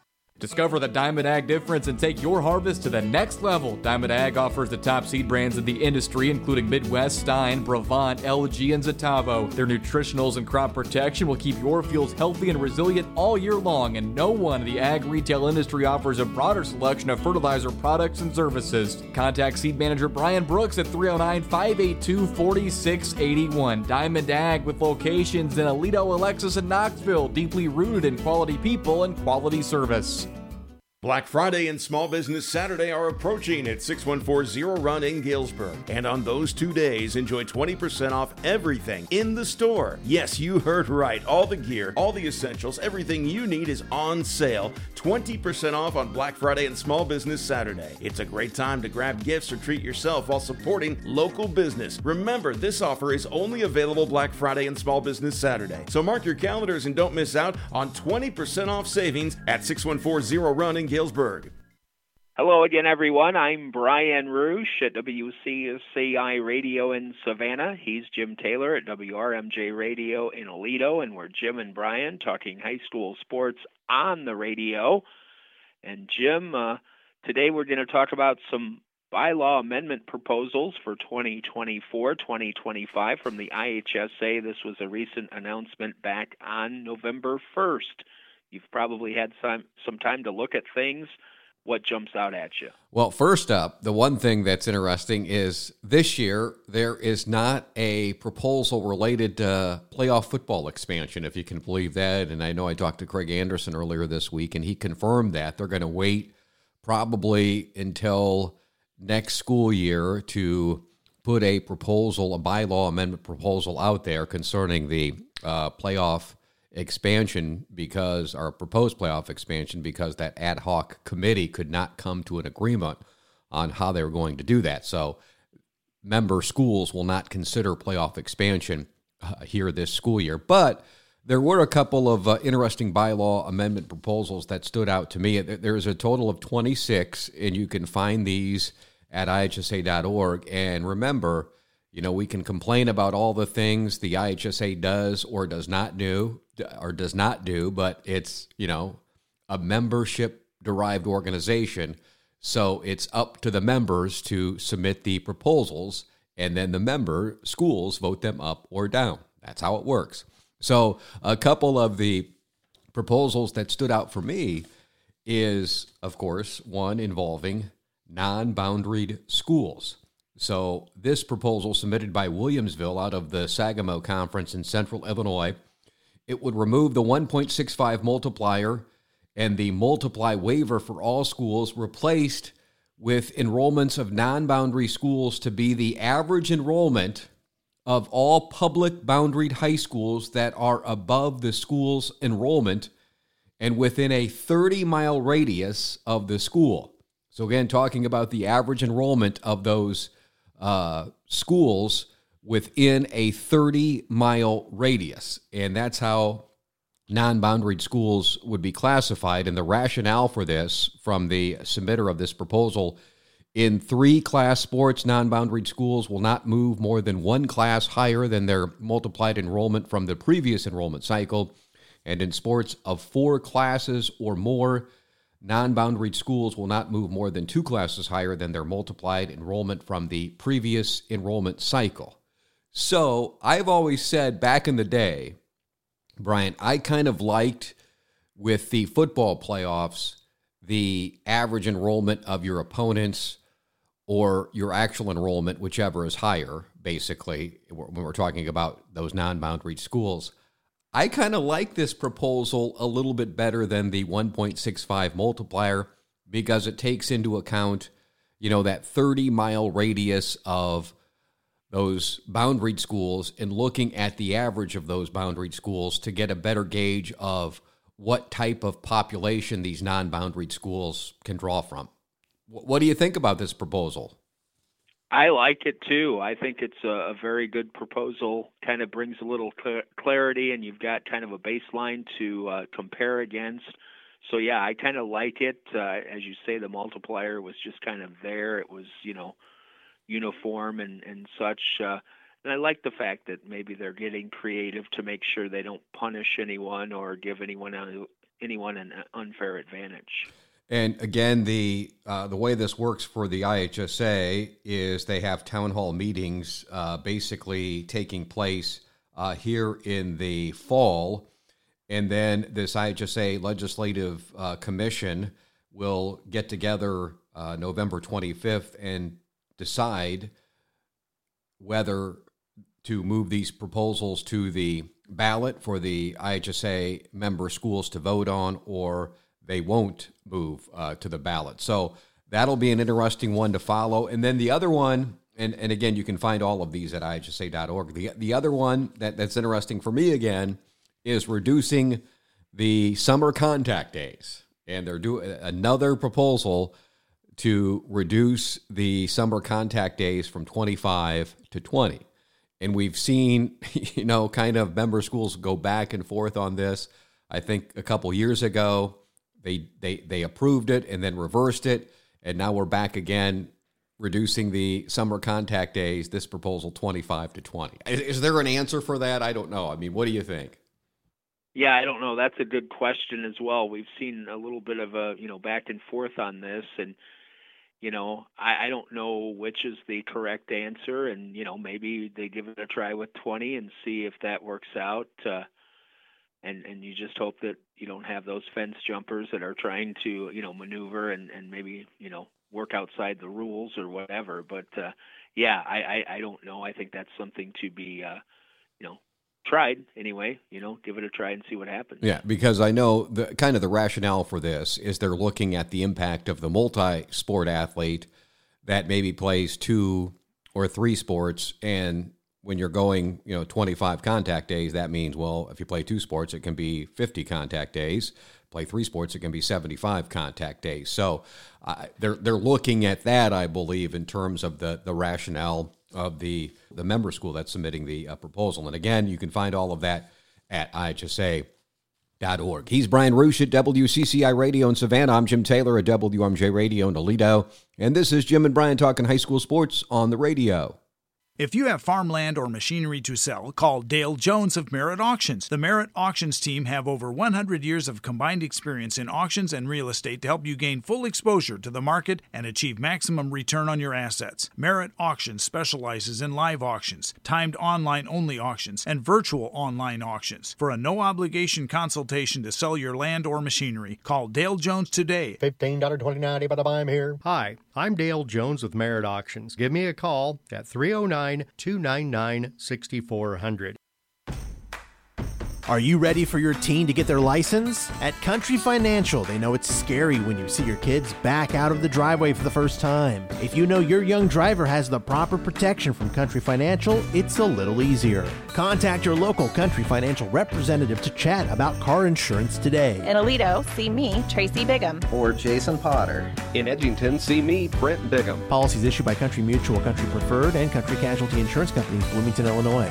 Discover the Diamond Ag difference and take your harvest to the next level. Diamond Ag offers the top seed brands in the industry, including Midwest, Stein, Brevant, L G, and Zetavo. Their nutritionals and crop protection will keep your fields healthy and resilient all year long, and no one in the ag retail industry offers a broader selection of fertilizer products and services. Contact Seed Manager Brian Brooks at three oh nine, five eight two, four six eight one. Diamond Ag with locations in Aledo, Alexis, and Knoxville, deeply rooted in quality people and quality service. Black Friday and Small Business Saturday are approaching at six one four Zero Run in Galesburg. And on those two days, enjoy twenty percent off everything in the store. Yes, you heard right. All the gear, all the essentials, everything you need is on sale. twenty percent off on Black Friday and Small Business Saturday. It's a great time to grab gifts or treat yourself while supporting local business. Remember, this offer is only available Black Friday and Small Business Saturday. So mark your calendars and don't miss out on twenty percent off savings at six one four Zero Run in Galesburg. Hello again, everyone. I'm Brian Roosh at W C C I Radio in Savannah. He's Jim Taylor at W R M J Radio in Aledo, and we're Jim and Brian talking high school sports on the radio. And Jim, uh, today we're going to talk about some bylaw amendment proposals for twenty twenty-four twenty twenty-five from the I H S A. This was a recent announcement back on November first. You've probably had some, some time to look at things. What jumps out at you? Well, first up, the one thing that's interesting is this year there is not a proposal related to playoff football expansion, if you can believe that. And I know I talked to Craig Anderson earlier this week, and he confirmed that they're going to wait probably until next school year to put a proposal, a bylaw amendment proposal out there concerning the uh, playoff expansion because our proposed playoff expansion because that ad hoc committee could not come to an agreement on how they were going to do that. So member schools will not consider playoff expansion uh, here this school year. But there were a couple of uh, interesting bylaw amendment proposals that stood out to me. There's a total of twenty-six, and you can find these at I H S A dot org. And remember, you know, we can complain about all the things the I H S A does or does not do, or does not do, but it's, you know, a membership-derived organization, so it's up to the members to submit the proposals, and then the member schools vote them up or down. That's how it works. So a couple of the proposals that stood out for me is, of course, one involving non-boundaried schools. So this proposal submitted by Williamsville out of the Sangamo Conference in Central Illinois, it would remove the one point six five multiplier and the multiply waiver for all schools, replaced with enrollments of non-boundary schools to be the average enrollment of all public boundaried high schools that are above the school's enrollment and within a thirty-mile radius of the school. So again, talking about the average enrollment of those uh, schools within a thirty-mile radius. And that's how non-boundaried schools would be classified. And the rationale for this from the submitter of this proposal: in three-class sports, non-boundaried schools will not move more than one class higher than their multiplied enrollment from the previous enrollment cycle. And in sports of four classes or more, non-boundaried schools will not move more than two classes higher than their multiplied enrollment from the previous enrollment cycle. So I've always said back in the day, Brian, I kind of liked with the football playoffs the average enrollment of your opponents or your actual enrollment, whichever is higher, basically, when we're talking about those non-boundaried schools. I kind of like this proposal a little bit better than the one point six five multiplier because it takes into account, you know, that thirty-mile radius of those boundaried schools and looking at the average of those boundaried schools to get a better gauge of what type of population these non-boundaried schools can draw from. What do you think about this proposal? I like it too. I think it's a, a very good proposal. Kind of brings a little cl- clarity, and you've got kind of a baseline to uh, compare against. So yeah, I kind of like it. Uh, as you say, the multiplier was just kind of there. It was, you know, uniform and, and such. Uh, and I like the fact that maybe they're getting creative to make sure they don't punish anyone or give anyone anyone an unfair advantage. And again, the uh, the way this works for the I H S A is they have town hall meetings uh, basically taking place uh, here in the fall, and then this I H S A Legislative uh, Commission will get together uh, November twenty-fifth and decide whether to move these proposals to the ballot for the I H S A member schools to vote on, or they won't move uh, to the ballot. So that'll be an interesting one to follow. And then the other one, and, and again, you can find all of these at I H S A dot org. The, the other one that, that's interesting for me, again, is reducing the summer contact days. And they're doing another proposal to reduce the summer contact days from twenty-five to twenty. And we've seen, you know, kind of member schools go back and forth on this. I think a couple years ago, they they they approved it and then reversed it. And now we're back again, reducing the summer contact days, this proposal twenty-five to twenty. Is, is there an answer for that? I don't know. I mean, what do you think? Yeah, I don't know. That's a good question as well. We've seen a little bit of a, you know, back and forth on this, and, you know, I, I don't know which is the correct answer, and, you know, maybe they give it a try with twenty and see if that works out, uh, and, and you just hope that you don't have those fence jumpers that are trying to, you know, maneuver and, and maybe, you know, work outside the rules or whatever, but, uh, yeah, I, I, I don't know. I think that's something to be, uh, you know, tried anyway, you know, give it a try and see what happens. Yeah, because I know the kind of the rationale for this is they're looking at the impact of the multi-sport athlete that maybe plays two or three sports, and when you're going, you know, twenty-five contact days, that means, well, if you play two sports, it can be fifty contact days. Play three sports, it can be seventy-five contact days. So uh, they're they're looking at that, I believe, in terms of the the rationale of the the member school that's submitting the uh, proposal. And again, you can find all of that at I H S A dot org. He's Brian Roosh at W C C I Radio in Savannah. I'm Jim Taylor at W M J Radio in Toledo. And this is Jim and Brian talking high school sports on the radio. If you have farmland or machinery to sell, call Dale Jones of Merritt Auctions. The Merritt Auctions team have over one hundred years of combined experience in auctions and real estate to help you gain full exposure to the market and achieve maximum return on your assets. Merritt Auctions specializes in live auctions, timed online-only auctions, and virtual online auctions. For a no-obligation consultation to sell your land or machinery, call Dale Jones today. fifteen twenty-nine, but I'm here. Hi, I'm Dale Jones with Merritt Auctions. Give me a call at three oh nine, two nine nine, six four zero zero. Are you ready for your teen to get their license? At Country Financial, they know it's scary when you see your kids back out of the driveway for the first time. If you know your young driver has the proper protection from Country Financial, it's a little easier. Contact your local Country Financial representative to chat about car insurance today. In Aledo, see me, Tracy Bigham. Or Jason Potter. In Edgington, see me, Brent Bigham. Policies issued by Country Mutual, Country Preferred, and Country Casualty Insurance Companies, Bloomington, Illinois.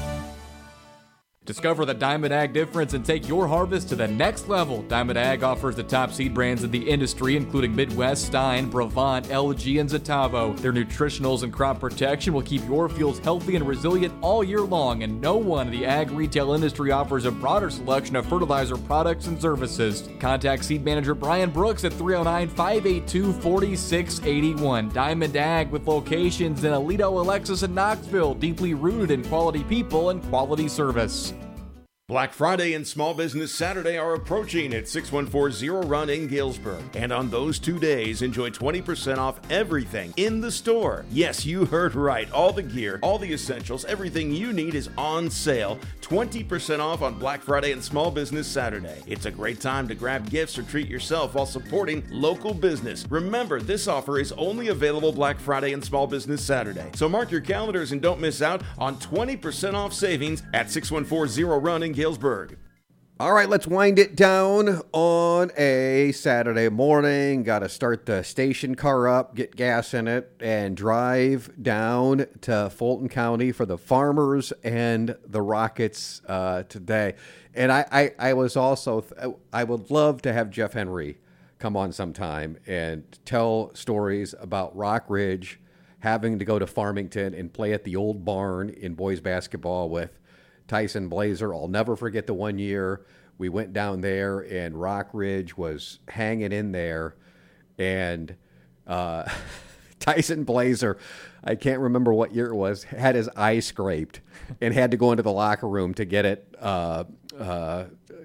Discover the Diamond Ag difference and take your harvest to the next level. Diamond Ag offers the top seed brands in the industry, including Midwest, Stein, Brevant, L G, and Zetavo. Their nutritionals and crop protection will keep your fields healthy and resilient all year long, and no one in the ag retail industry offers a broader selection of fertilizer products and services. Contact Seed Manager Brian Brooks at three oh nine, five eight two, four six eight one. Diamond Ag, with locations in Aledo, Alexis, and Knoxville, deeply rooted in quality people and quality service. Black Friday and Small Business Saturday are approaching at six one four Zero Run in Galesburg. And on those two days, enjoy twenty percent off everything in the store. Yes, you heard right. All the gear, all the essentials, everything you need is on sale. twenty percent off on Black Friday and Small Business Saturday. It's a great time to grab gifts or treat yourself while supporting local business. Remember, this offer is only available Black Friday and Small Business Saturday. So mark your calendars and don't miss out on twenty percent off savings at six one four Zero Run in Galesburg. All right, let's wind it down on a Saturday morning. Got to start the station car up, get gas in it, and drive down to Fulton County for the Farmers and the Rockets uh, today. And I, I, I was also, I would love to have Jeff Henry come on sometime and tell stories about Rock Ridge having to go to Farmington and play at the old barn in boys basketball with Tyson Blazer. I'll never forget the one year we went down there, and Rock Ridge was hanging in there, and uh, Tyson Blazer, I can't remember what year it was, had his eye scraped and had to go into the locker room to get it uh, uh,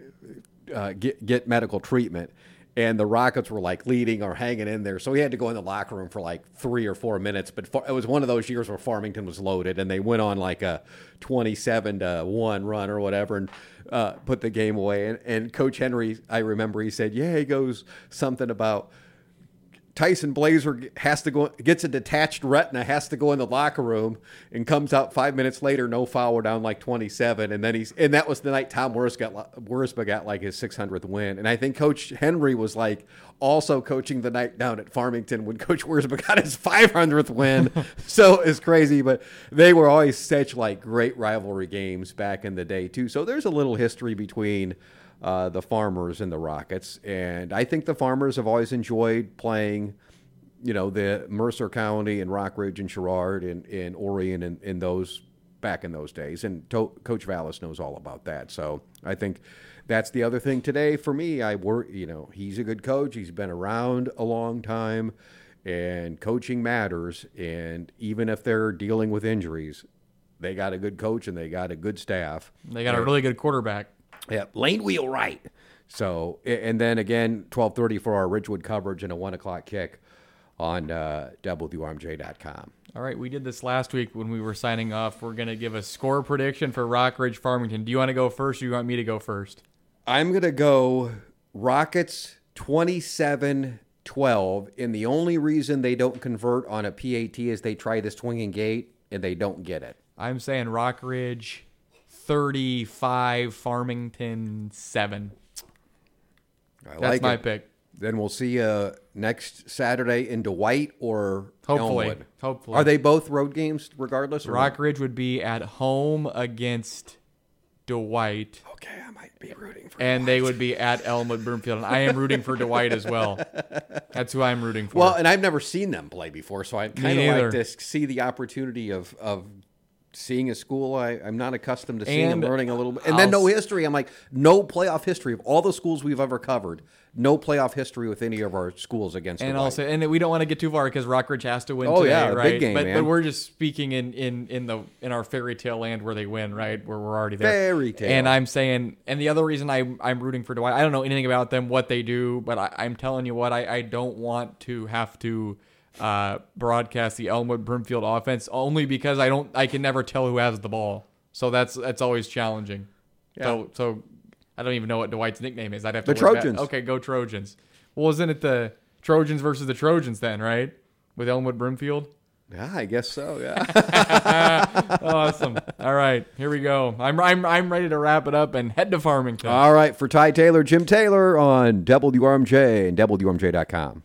uh, get get medical treatment. And the Rockets were like leading or hanging in there. So he had to go in the locker room for like three or four minutes. But it was one of those years where Farmington was loaded and they went on like a twenty-seven to one run or whatever and uh, put the game away. And, and Coach Henry, I remember he said, yeah, he goes something about Tyson Blazer has to go, gets a detached retina, has to go in the locker room, and comes out five minutes later, no foul, we're down like twenty-seven, and then he's and that was the night Tom Wursba got Wursba got like his six hundredth win, and I think Coach Henry was like also coaching the night down at Farmington when Coach Wursba got his five hundredth win. So it's crazy, but they were always such like great rivalry games back in the day too. So there's a little history between Uh, the Farmers and the Rockets, and I think the Farmers have always enjoyed playing, you know, the Mercer County and Rock Ridge and Sherrard and, and Orion and, and those back in those days, and to- Coach Vallis knows all about that. So I think that's the other thing today for me. I work, you know, he's a good coach. He's been around a long time, and coaching matters. And even if they're dealing with injuries, they got a good coach and they got a good staff. They got a really good quarterback. Yeah, Lane Wheelwright. So, and then again, twelve thirty for our Ridgewood coverage and a one o'clock kick on uh, W R M J dot com. All right, we did this last week when we were signing off. We're going to give a score prediction for Rock Ridge Farmington. Do you want to go first or do you want me to go first? I'm going to go Rockets twenty-seven twelve, and the only reason they don't convert on a P A T is they try the swinging gate and they don't get it. I'm saying Rock Ridge thirty-five, Farmington seven. I That's like my it. pick. Then we'll see you next Saturday in Dwight or Hopefully. Elmwood. Hopefully. Are they both road games regardless? Or Rock Ridge would be at home against Dwight. Okay, I might be rooting for And Dwight. they would be at Elmwood Broomfield. And I am rooting for Dwight as well. That's who I'm rooting for. Well, and I've never seen them play before, so I kind of neither. like to see the opportunity of of seeing a school I, I'm not accustomed to seeing And and learning a little bit. And then I'll no s- history. I'm like, no playoff history. Of all the schools we've ever covered, no playoff history with any of our schools against And Dwight. also, and we don't want to get too far because Rock Ridge has to win Oh, today, yeah, a right? big game, but, man. but we're just speaking in, in, in the in our fairy tale land where they win, right? Where we're already there. Fairy tale. And I'm saying, and the other reason I I'm rooting for Dwight, I don't know anything about them, what they do, but I, I'm telling you what, I, I don't want to have to uh, broadcast the Elmwood Broomfield offense only because I don't I can never tell who has the ball. So that's that's always challenging. Yeah. So so I don't even know what Dwight's nickname is. I'd have to The look back. Trojans. Okay, go Trojans. Well, isn't it the Trojans versus the Trojans then, right? With Elmwood Broomfield? Yeah, I guess so, yeah. Awesome. All right, here we go. I'm I'm I'm ready to wrap it up and head to Farmington. All right, for Ty Taylor, Jim Taylor on W R M J and W R M J dot com.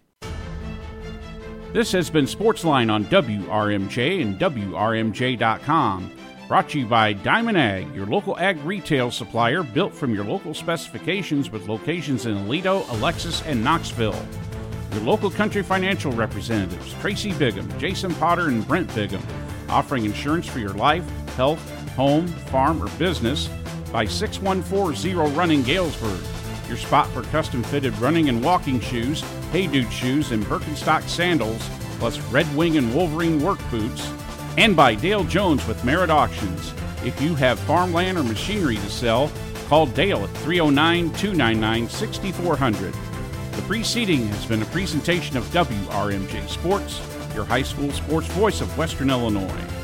This has been Sportsline on W R M J and W R M J dot com. Brought to you by Diamond Ag, your local ag retail supplier built from your local specifications with locations in Aledo, Alexis, and Knoxville. Your local country financial representatives, Tracy Bigham, Jason Potter, and Brent Bigham, offering insurance for your life, health, home, farm, or business by six one four zero Run in Galesburg. Your spot for custom-fitted running and walking shoes, Hey Dude shoes, and Birkenstock sandals, plus Red Wing and Wolverine work boots. And by Dale Jones with Merritt Auctions. If you have farmland or machinery to sell, call Dale at three oh nine, two nine nine, six four zero zero. The preceding has been a presentation of W R M J Sports, your high school sports voice of Western Illinois.